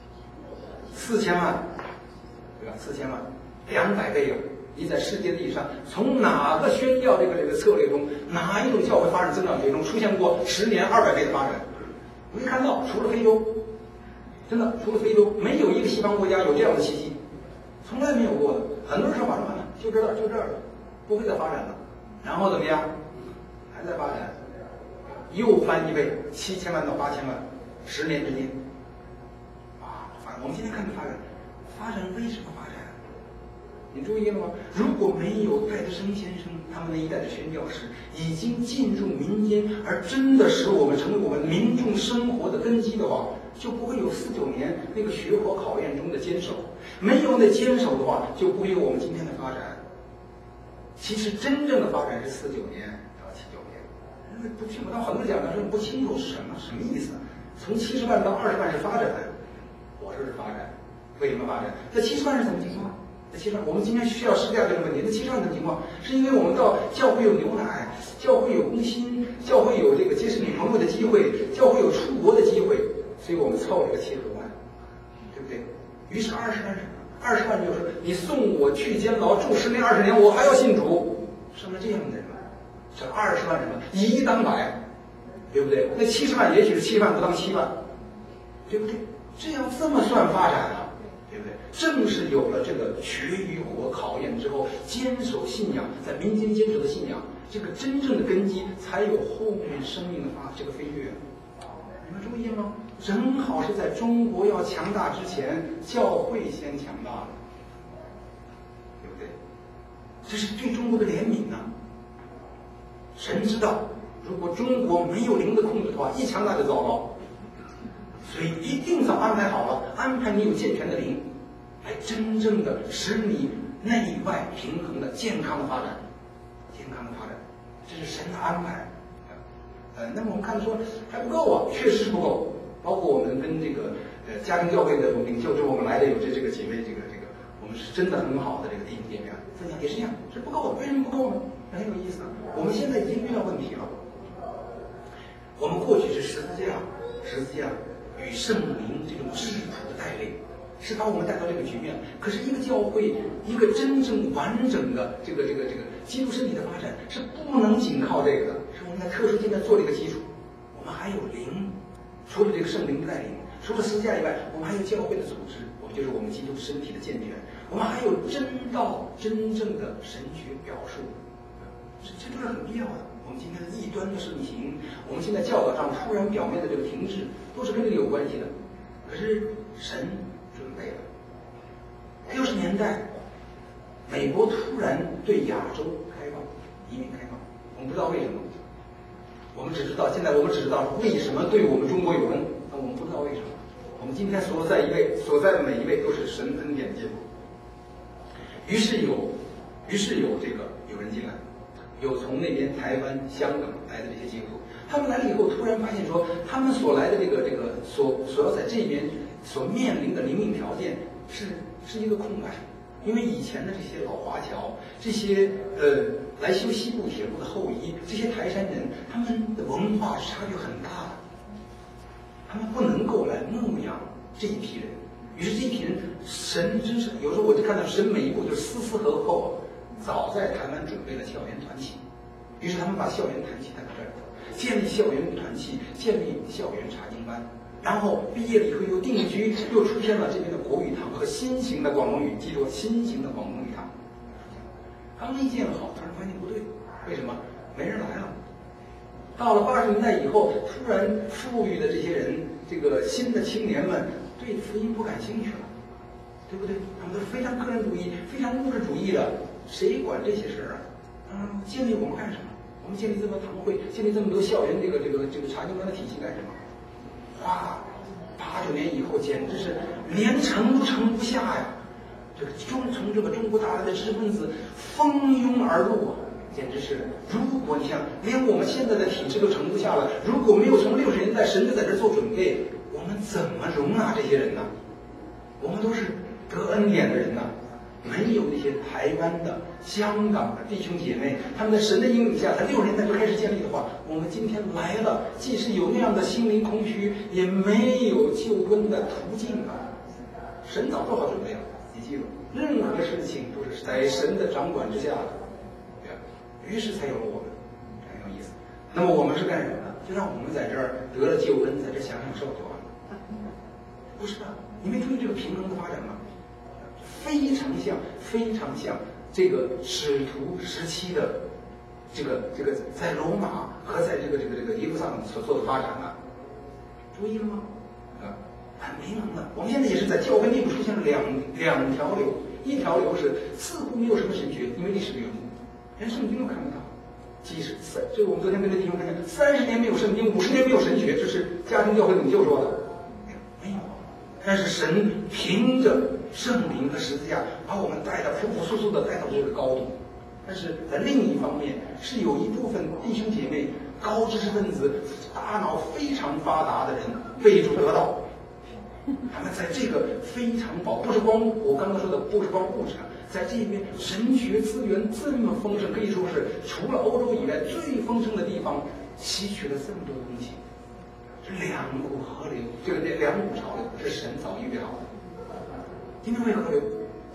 ？4000万，对吧？4000万，200倍了！你在世界地上，从哪个宣教这个策略中，哪一种教会发展增长学中出现过10年200倍的发展？没看到，除了非洲，真的除了非洲，没有一个西方国家有这样的奇迹，从来没有过的。很多人说完了，就这儿了，不会再发展了。然后怎么样？还在发展，又翻1倍，7000万到8000万，10年之间，啊，我们今天看的发展为什么发展？你注意了吗？如果没有戴德生先生他们那一代的宣教士已经进入民间，而真的使我们成为我们民众生活的根基的话，就不会有49年那个血火考验中的坚守。没有那坚守的话，就不会有我们今天的发展。其实真正的发展是49年到79年。不听不到很多讲的说不清楚是什么意思？从70万到20万是发展，我说是发展。为什么发展？这70万是怎么情况？这70万，我们今天需要试驾这个问题。那70万的情况，是因为我们到教会有牛奶，教会有工薪，教会有这个结识女朋友的机会，教会有出国的机会，所以我们凑了个70万，对不对？于是20万是什么？20万就是你送我去监牢住10年20年，我还要信主，什么这样的人？这20万什么1当100，对不对？那70万也许是7万不当7万，对不对？这么算发展啊？对不对？正是有了这个血与火考验之后，坚守信仰，在民间坚守的信仰，这个真正的根基，才有后面生命的这个飞跃。你们注意了吗？正好是在中国要强大之前，教会先强大了，对不对？这是对中国的怜悯呐。神知道，如果中国没有灵的控制的话，一强大就糟糕。所以一定早安排好了，安排你有健全的灵，来真正的使你内外平衡的健康的发展，这是神的安排。那么我们看说还不够啊，确实是不够。包括我们跟这个家庭教会的领袖，就是我们来的有这个几位，这个我们是真的很好的这个弟兄姐妹分享也是这样，是不够的。为什么不够呢？很有意思啊。我们现在已经遇到问题了。我们过去是十字架与圣灵这种质朴的带领，是把我们带到这个局面。可是一个教会，一个真正完整的这个基督身体的发展，是不能仅靠这个的。是我们在特殊阶段做了一个基础，我们还有灵，除了这个圣灵的带领，除了十字架以外，我们还有教会的组织，我们就是我们基督身体的健全，我们还有真道真正的神学表述。 这都是很必要的。我们今天的异端的盛行，我们现在教导上突然表面的这个停滞，都是跟这个有关系的。可是神准备了，60年代，美国突然对亚洲开放，移民开放，我们不知道为什么。我们只知道现在我们只知道为什么对我们中国有恩，但我们不知道为什么。我们今天所在的每一位都是神恩典结果。于是有这个有人进来，有从那边台湾、香港来的这些基督徒，他们来了以后，突然发现说，他们所来的所要在这边所面临的灵命条件是一个空白，因为以前的这些老华侨，这些来修西部铁路的后裔，这些台山人，他们的文化差距很大的，他们不能够来牧养这一批人。于是这一批人，神真是有时候我就看到神每一步就丝丝合扣，早在台湾准备了校园团契，于是他们把校园团契带到这儿，建立校园团契，建立校园查经班，然后毕业了以后又定居，又出现了这边的国语堂和新型的广东语，记住新型的广东语堂。刚一建好，突然发现不对，为什么？没人来了。到了80年代以后，突然富裕的这些人，这个新的青年们对福音不感兴趣了，对不对？他们都非常个人主义、非常物质主义的，谁管这些事儿啊？建立我们干什么？我们建立这么多堂会，建立这么多校园这个查经班的体系干什么？哇，89年以后简直是连盛都盛不下呀！从这个中国大陆的知识分子蜂拥而入啊！简直是，如果你想连我们现在的体制都盛不下了，如果没有从60年代神就在这做准备，我们怎么容纳这些人呢？我们都是得恩典的人呐，没有那些台湾的、香港的弟兄姐妹，他们在神的引领下，在60年代就开始建立的话，我们今天来了，即使有那样的心灵空虚，也没有救恩的途径啊！神早做好准备了，你记住，任何事情都是在神的掌管之下的。于是才有了我们，很有意思。那么我们是干什么的？就让我们在这儿得了救恩，在这享受就完了。不是的，你没注意这个平衡的发展吗？非常像这个使徒时期的这个在罗马和在这个耶路撒冷所做的发展啊，注意了吗？很明朗的。我们现在也是在教会内部出现了两条流，一条流是似乎没有什么神学，因为历史的缘故。连圣经都看不到，即使这个我们昨天跟这弟兄看见，30年没有圣经，50年没有神学，这是家庭教会领袖说的，没有。但是神凭着圣灵和十字架，把我们带到朴朴素素的带到这个高度。但是在另一方面，是有一部分弟兄姐妹、高知识分子、大脑非常发达的人被主得到，他们在这个非常不是光我刚刚说的，不是光物质啊。在这边神学资源这么丰盛，可以说是除了欧洲以外最丰盛的地方，吸取了这么多东西，是两股河流，这个两股潮流是神早预备好的。今天会河流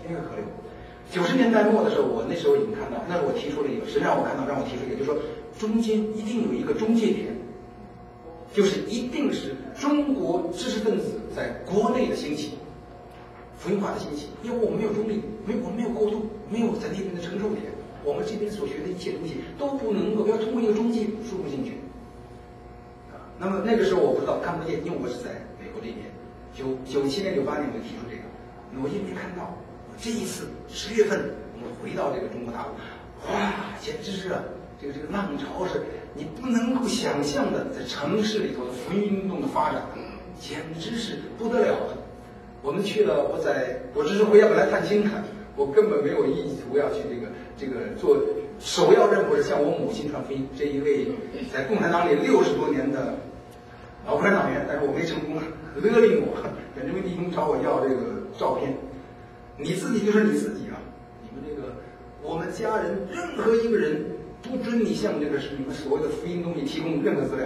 ，90年代末的时候，我那时候已经看到，那时候我提出了一个，神让我看到，让我提出一个，就是说中间一定有一个中介点，就是一定是中国知识分子在国内的兴起。福音化的兴起，因为我们没有中立，我们没有过渡，没有在那边的承受点，我们这边所学的一切东西都不能够要通过一个中介输入进去。那么那个时候我不知道看不见，因为我是在美国这边，97年、98年我就提出这个，我也没看到。这一次10月份我们回到这个中国大陆，哇，简直是这个浪潮是你不能够想象的，在城市里头的福音运动的发展，简直是不得了的。我们去了，我只是回家本来探亲看，我根本没有意图要去这个做首要任务是向我母亲传福音。这一位在共产党里60多年的老共产党员，但是我没成功，勒令我，这位弟兄找我要这个照片，你自己就是你自己啊！你们这个我们家人任何一个人不准你向这个是你们所谓的福音东西提供任何资料。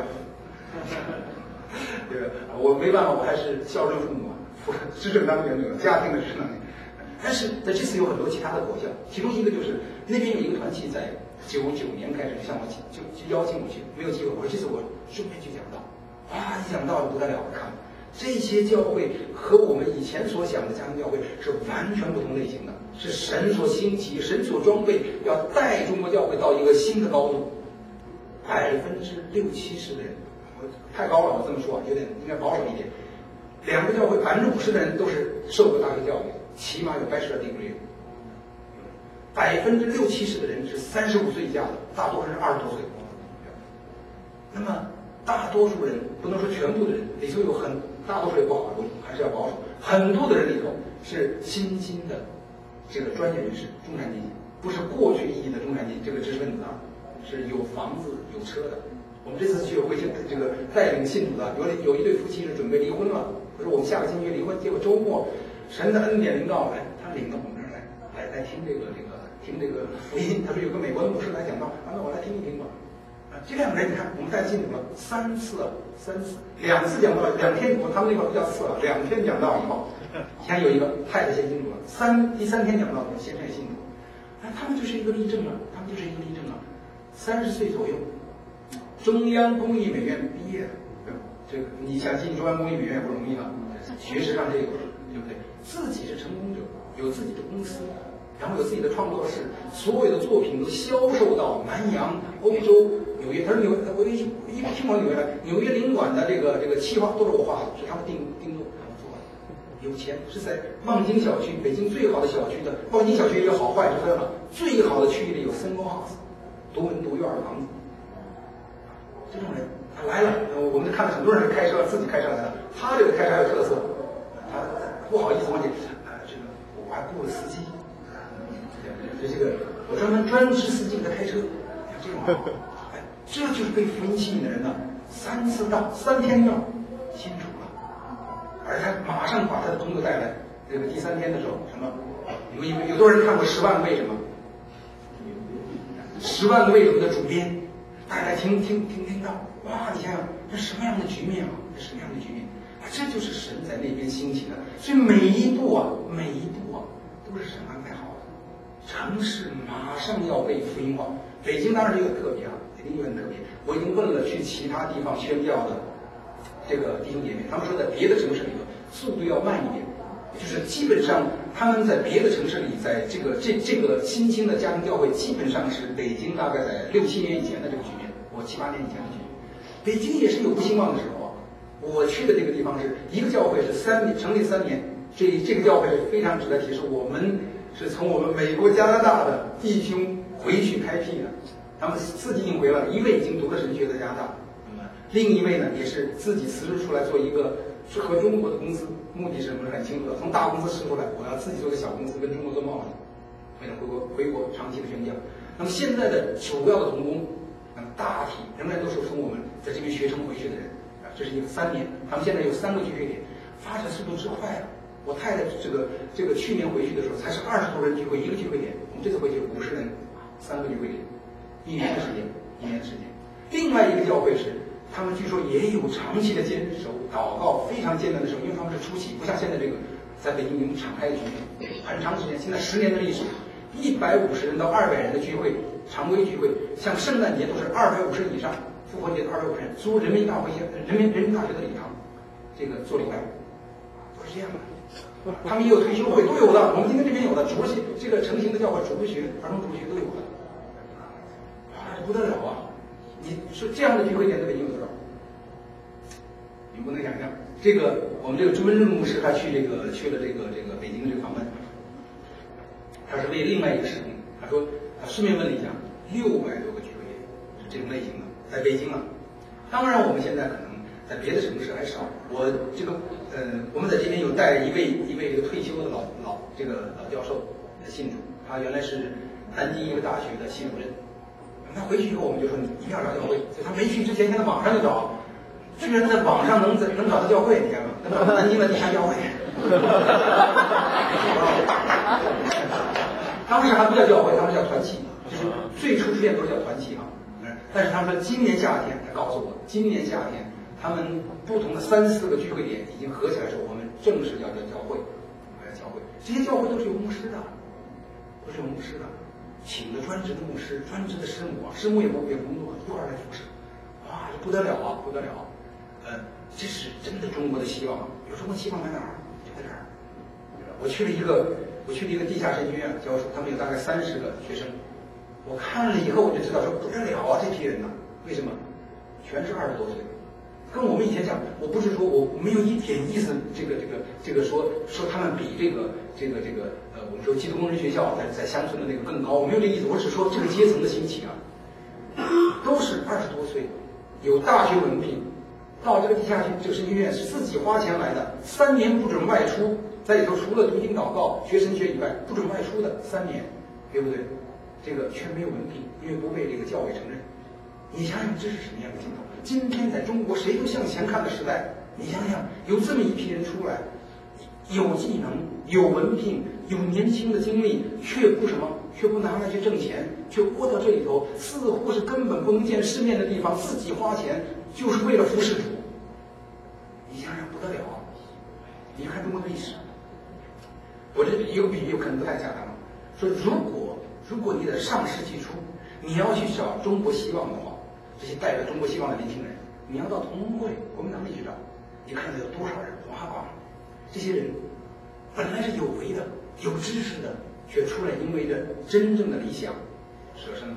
这个我没办法，我还是孝顺父母。执政当年这个家庭的执政当年，但是在这次有很多其他的国家，其中一个就是那边有一个团契，在99年开始向我就邀请我去，没有机会，我说这次我顺便去讲道，哇，一讲道就不得了了，看这些教会和我们以前所想的家庭教会是完全不同类型的，是神所兴起、神所装备，要带中国教会到一个新的高度。60%-70%的人，我太高了，我这么说有点应该保守一点。2个教会50%的人都是受过大学教育，起码有 Bachelor degree。60%-70%的人是35岁以下的，大多数是20多岁。那么大多数人不能说全部的人，里头有大多数也不好，还是要保守。很多的人里头是新兴的这个专业人士，中产阶级，不是过去意义的中产阶级，这个知识分子啊，是有房子有车的。我们这次去回去这个带领信徒的，有一对夫妻是准备离婚了，说我们下个星期离婚，结果周末神的恩典临到，哎，他领到我们这儿来听这个福音。他说有个美国的牧师来讲道，那我来听一听吧。这2个人你看，我们带信徒了3次，2次讲道，2天以后，他们那块不叫次了，2天讲道以后，你看有一个太太先信主了，第3天讲道的先生也信主，哎，他们就是一个例证了，30岁左右，中央工艺美院毕业的，这个你想进中央工艺美院不容易啊，学识上这有，对不对？自己是成功者，有自己的公司。然后有自己的创作室，所有的作品都销售到南洋、欧洲、纽约。他说我一听到纽约领馆的这个企划都是我画的，是他们定做，他们做的。有钱是在望京小区，北京最好的小区的望京小区也有好坏之分了。最好的区域里有3公 house， 独门独院的房子。这种人他来了，我们看到很多人是开车自己开车来的，他这个开车还有特色，他不好意思忘记，这个我还雇了司机。这个我专职司机在开车，这种，哎，这就是被福音吸引的人呢。3次到3天到，清楚了，而他马上把他的朋友带来。这个第3天的时候，什么？有多少人看过《10万个为什么》？10万个为什么的主编带来听到，哇！你想想，这什么样的局面啊？这什么样的局面？啊，这就是神在那边兴起的。所以每一步啊，都是神安排好的。城市马上要被福音化，北京当然是有特别啊，北京有很特别。我已经问了去其他地方宣教的这个弟兄姐妹，他们说在别的城市里头速度要慢一点，就是基本上他们在别的城市里，在这个新兴的家庭教会，基本上是北京大概在6-7年以前的这个局面，我7-8年以前的局面。北京也是有不兴旺的时候啊。我去的这个地方是一个教会是成立3年，这个教会是非常值得提示，我们是从我们美国加拿大的弟兄回去开辟的，他们4季经回了，一位已经读了神学在加拿大，另一位呢也是自己辞职出来做一个是和中国的公司，目的是我们很清楚的，从大公司辞出来，我要自己做个小公司跟中国做贸易，为了回国长期的宣讲。那么现在的主要的同工，大体仍然都是从我们在这边学成回去的人，这是一个3年，他们现在有3个聚会点，发展速度之快了。我太太这个去年回去的时候，才是20多人聚会，一个聚会点。我们这次回去50人，3个聚会点，1年的时间。另外一个教会是，他们据说也有长期的坚守祷告，非常艰难的时候，因为他们是初期，不像现在这个在北京已经敞开的局面，很长时间。现在10年的历史，150人到200人的聚会，常规聚会，像圣诞节都是250以上，复活节250人，租人民大会人民大学的礼堂，这个做礼拜，都是这样的。他们也有退休会，都有的。我们今天这边有的主日这个成型的教会，主日学、儿童主日学都有的，啊，不得了啊！你说这样的聚会点在北京有多少？你不能想象。这个我们这个朱文正牧师他去了这个北京这个访问，他是为另外一个使命。他说他顺便问了一下，600多个聚会点是这种类型的，在北京啊。当然我们现在可能在别的城市还少。我们在这边有带一位这个退休的老教授的信主，他原来是南京一个大学的系主任。他回去以后，我们就说你一定要找教会。所以他没去之前，先在网上就找，居然在网上能找到教会，你看吗？能找到南京的地下教会。当时还不叫教会，他们叫团契，就是最初之前都是叫团契啊。但是他们说今年夏天，他告诉我，今年夏天他们不同的3-4个聚会点已经合起来之后，我们正式要叫教会，教会。这些教会都是有牧师的，请的专职的牧师、专职的师母啊，师母也不工作，一块来服侍，哇，这不得了啊，不得了！ 这是真的中国的希望。有中国希望在哪儿？就在这儿。我去了一个地下神学院教书，他们有大概30个学生。我看了以后我就知道说不得了啊，这批人呐，为什么？全是20多岁，跟我们以前讲，我不是说我没有一点意思，这个说他们比我们说基督工人学校在乡村的那个更高，我没有这意思，我只说这个阶层的兴起啊，都是20多岁，有大学文凭，到这个地下这个神学院是自己花钱来的，3年不准外出，在里头除了读经祷告、学神学以外，不准外出的3年，对不对？这个却没有文凭，因为不被这个教委承认。你想想这是什么样的镜头？今天在中国谁都向前看的时代，你想想有这么一批人出来，有技能、有文凭、有年轻的精力，却不拿来去挣钱，却窝到这里头，似乎是根本不能见世面的地方，自己花钱就是为了服侍主。你想想不得了啊！你看中国的历史，我这一个比喻有可能不太恰当，说如果你在上世纪初，你要去找中国希望的话，这些带着中国希望的年轻人，你要到同盟会、国民党里去找，你看到有多少人？哇！这些人本来是有为的、有知识的，却出来因为着真正的理想舍身了。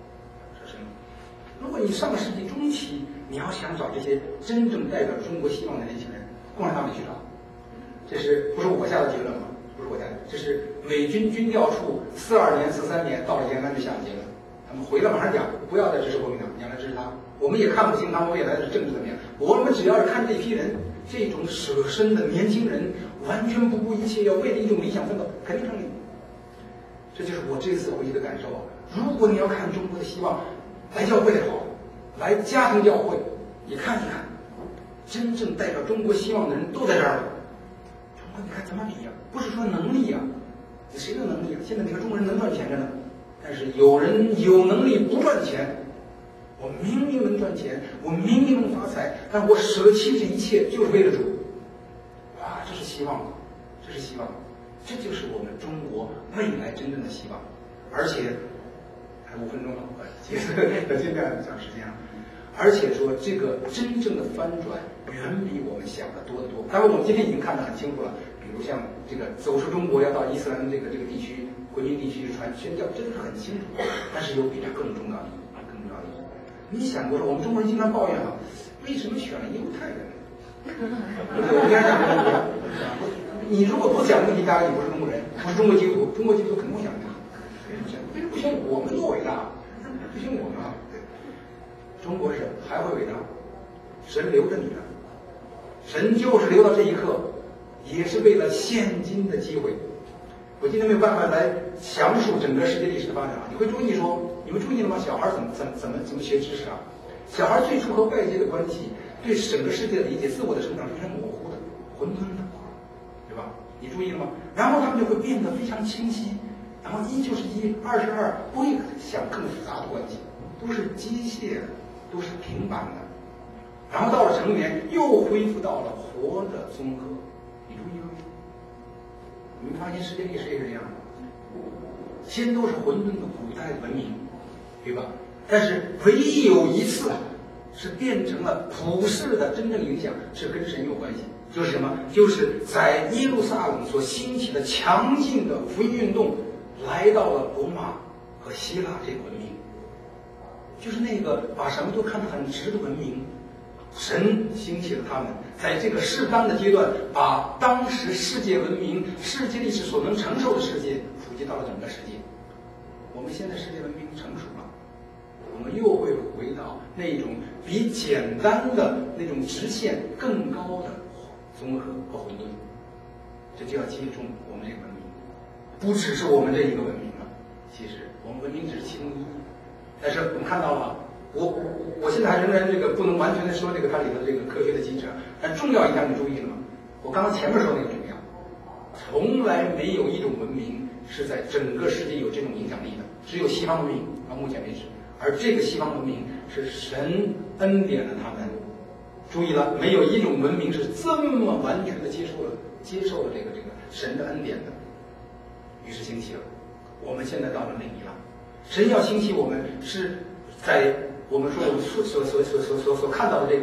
如果你上个世纪中期，你要想找这些真正代表中国希望的年轻人，共产党里去找，这是不是我下的结论吗？不是我下的，这是美军军调处42年、43年到了延安就下的结论。他们回来马上讲，不要再支持国民党，你要来支持他。我们也看不清他们未来的政治怎么样，我们只要是看这批人，这种舍身的年轻人，完全不顾一切要为了一种理想奋斗，肯定胜利。这就是我这次回去的感受啊！如果你要看中国的希望，来教会好，来家庭教会，你看一看，真正代表中国希望的人都在这儿了。中国你看怎么比呀？不是说能力呀，你谁的能力啊？现在你看中国人能赚钱着呢，但是有人有能力不赚钱。我明明能赚钱，我明明能发财，但我舍弃这一切就是为了主。哇，这是希望，这是希望，这就是我们中国未来真正的希望。而且还5分钟了，其实尽量讲时间啊。而且说这个真正的翻转远比我们想的多得多。当然我们今天已经看得很清楚了，比如像这个走出中国要到伊斯兰这个地区回民地区宣教，这个是很清楚，但是有比这更重要的意义，更重要的意义。你想过说我们中国人经常抱怨啊，为什么选了犹太人？我跟他讲个问题啊，你如果不讲问题，大概你不是中国人，不是中国基督徒，中国基督徒肯定会想这个，为什么不选我们多伟大？不选我们啊？中国人还会伟大，神留着你呢，神就是留到这一刻，也是为了现今的机会。我今天没有办法来详述整个世界历史的发展啊，你会注意说，你们注意了吗？小孩怎么学知识啊？小孩最初和外界的关系，对整个世界的理解、自我的成长是非常模糊的、混沌的，对吧？你注意了吗？然后他们就会变得非常清晰，然后1就是1，2是2，不会想更复杂的关系，都是机械的，都是平板的。然后到了成年，又恢复到了活的综合。你注意了吗？你们发现世界历史也是这样的，先都是混沌的古代文明，对吧？但是唯有一次是变成了普世的真正影响，是跟神有关系。就是什么？就是在耶路撒冷所兴起的强劲的福音运动，来到了罗马和希腊这个文明，就是那个把什么都看得很直的文明。神兴起了他们，在这个适当的阶段，把当时世界文明、世界历史所能承受的世界普及到了整个世界。我们现在世界文明成熟了，我们又会回到那种比简单的那种直线更高的综合和混沌。这就要接重我们这个文明，不只是我们这一个文明了。其实我们文明只是其中一，但是我们看到了。我现在还仍然这个不能完全的说这个它里头这个科学的机制，但重要一点你注意了吗？我刚刚前面说那个重要，从来没有一种文明是在整个世界有这种影响力的，只有西方文明到目前为止，而这个西方文明是神恩典了他们。注意了，没有一种文明是这么完全的接受了这个神的恩典的，于是兴起了。我们现在到了那里了，神要兴起我们是在。我们说我们所看到的这个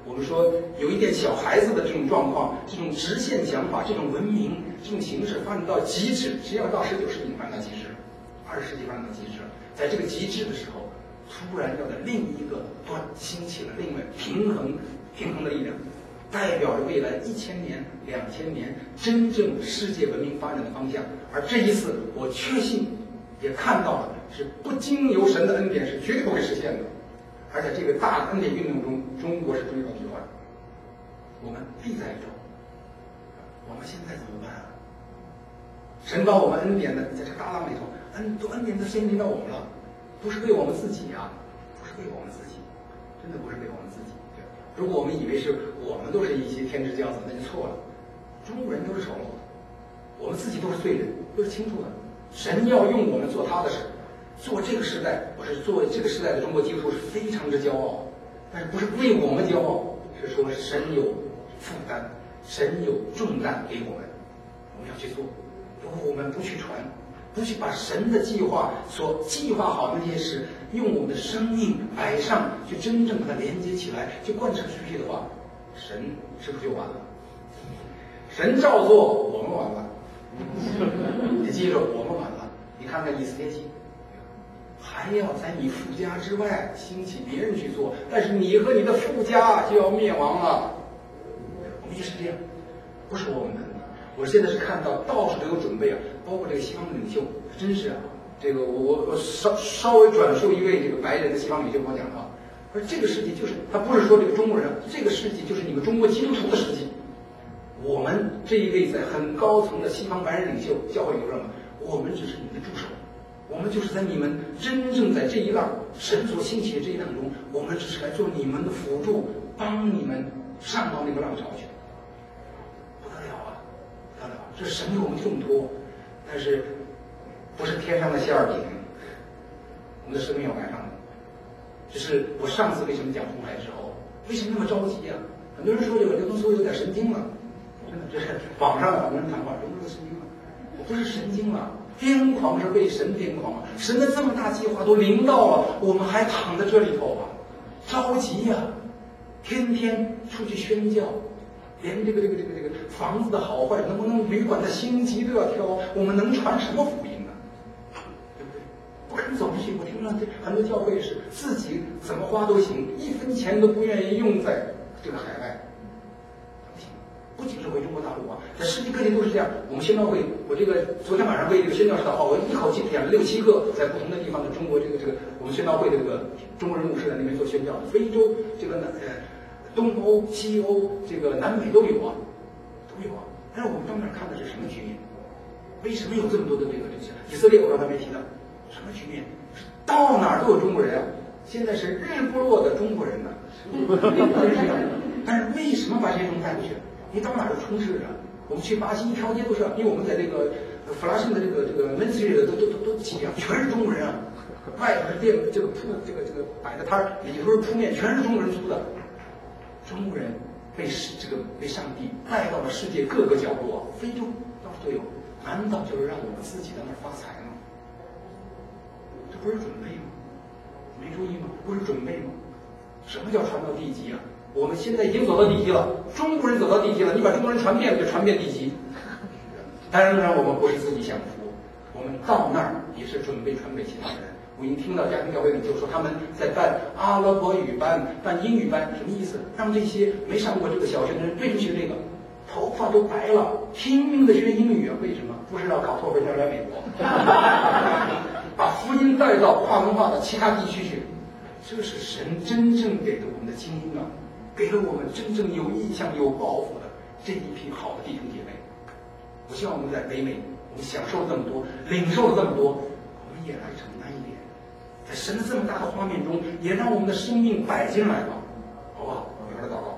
我们说有一点小孩子的这种状况，这种直线想法，这种文明，这种形式发展到极致，实际上到19世纪发展到极致，20世纪发展到极致，在这个极致的时候，突然要在另一个端兴起了另外平衡的力量，代表着未来1000年、2000年真正世界文明发展的方向。而这一次，我确信也看到了，是不经由神的恩典是绝对不会实现的。而在这个大恩典运动中，中国是追高替换，我们必在中。我们现在怎么办啊？神把我们恩典的在这大浪里头，恩典都先临到我们了，不是为我们自己啊，不是为我们自己，真的不是为我们自己。如果我们以为是我们都是一些天之骄子，那就错了。中国人都是丑陋的，我们自己都是罪人，都是清楚的。神要用我们做他的事。做这个时代，我是做这个时代的中国基督徒是非常之骄傲，但是不是为我们骄傲，是说神有负担，神有重担给我们，我们要去做。如果我们不去传，不去把神的计划所计划好的那些事，用我们的生命摆上，去真正把它连接起来，去贯彻出去的话，神是不是就完了？神照做，我们完了。你记住，我们完了。你看看以斯帖记。还要在你父家之外兴起别人去做，但是你和你的父家就要灭亡了。我们就是这样，不是我们的。我现在是看到到处都有准备啊，包括这个西方领袖，真是啊，这个我稍微转述一位这个白人的西方领袖跟我讲啊，而这个世纪就是他不是说这个中国人，这个世纪就是你们中国基督徒的世纪。我们这一位在很高层的西方白人领袖教会领袖，我们只是你们的助手。我们就是在你们真正在这一浪神所兴起的这一浪中，我们只是来做你们的辅助，帮你们上到那个浪潮去。不得了啊，不得了！这神给我们重托，但是不是天上的馅儿饼，我们的生命要摆上的。只是我上次为什么讲红海之后，为什么那么着急啊？很多人说这个刘东苏有点神经了，真的，这是网上很多人谈话，刘东苏神经了，我不是神经了。癫狂是为神癫狂啊！神的这么大计划都临到了，我们还躺在这里头啊，着急呀！天天出去宣教，连这个房子的好坏，能不能旅馆的星级都要挑，我们能传什么福音呢？对不对？不肯走出去。我听到很多教会是自己怎么花都行，1分钱都不愿意用在这个海外。不仅是回中国大陆啊，在世界各地都是这样。我们宣教会，我这个昨天晚上为这个宣教士祷告，我一口气点了6、7个在不同的地方的中国这个我们宣教会的这个中国人牧师在那边做宣教，非洲这个东欧、西欧这个南美都有啊，都有啊。但是我们到那儿看的是什么局面？为什么有这么多的这个以色列？我刚才没提到什么局面？到哪儿都有中国人啊！现在是日不落的中国人呢、但是为什么把这些东西带过去？你到哪儿都充斥着。我们去巴西一条街都是，因为我们在这个弗拉盛的这个门市的都挤啊，全是中国人啊。外头是店这个铺这个摆的摊儿，里头是铺面，全是中国人租的。中国人被上帝带到了世界各个角落，非洲到处都有。难道就是让我们自己在那儿发财吗？这不是准备吗？没注意吗？不是准备吗？什么叫传到地极啊？我们现在已经走到地极了，中国人走到地极了，你把中国人传遍就传遍地极。当然我们不是自己享福，我们到那儿也是准备传给其他人。我已经听到家庭教会领袖说他们在办阿拉伯语班、办英语班，什么意思？让这些没上过这个小学的人对着学这个，头发都白了，拼命的学英语啊！为什么？不是要考托福要来美国，把福音带到跨文化的其他地区去。这是神真正给了我们的精英啊！给了我们真正有意向、有抱负的这一批好的弟兄姐妹。我希望我们在北美，我们享受了这么多，领受了这么多，我们也来承担一点，在神的这么大的画面中，也让我们的生命摆进来吧，好不好？我们来祷告。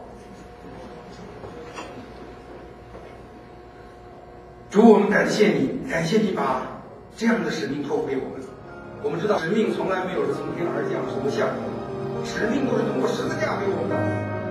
主，我们感谢你，感谢你把这样的使命托付给我们。我们知道使命从来没有是从天而降，是从下，使命都是通过十字架给我们的。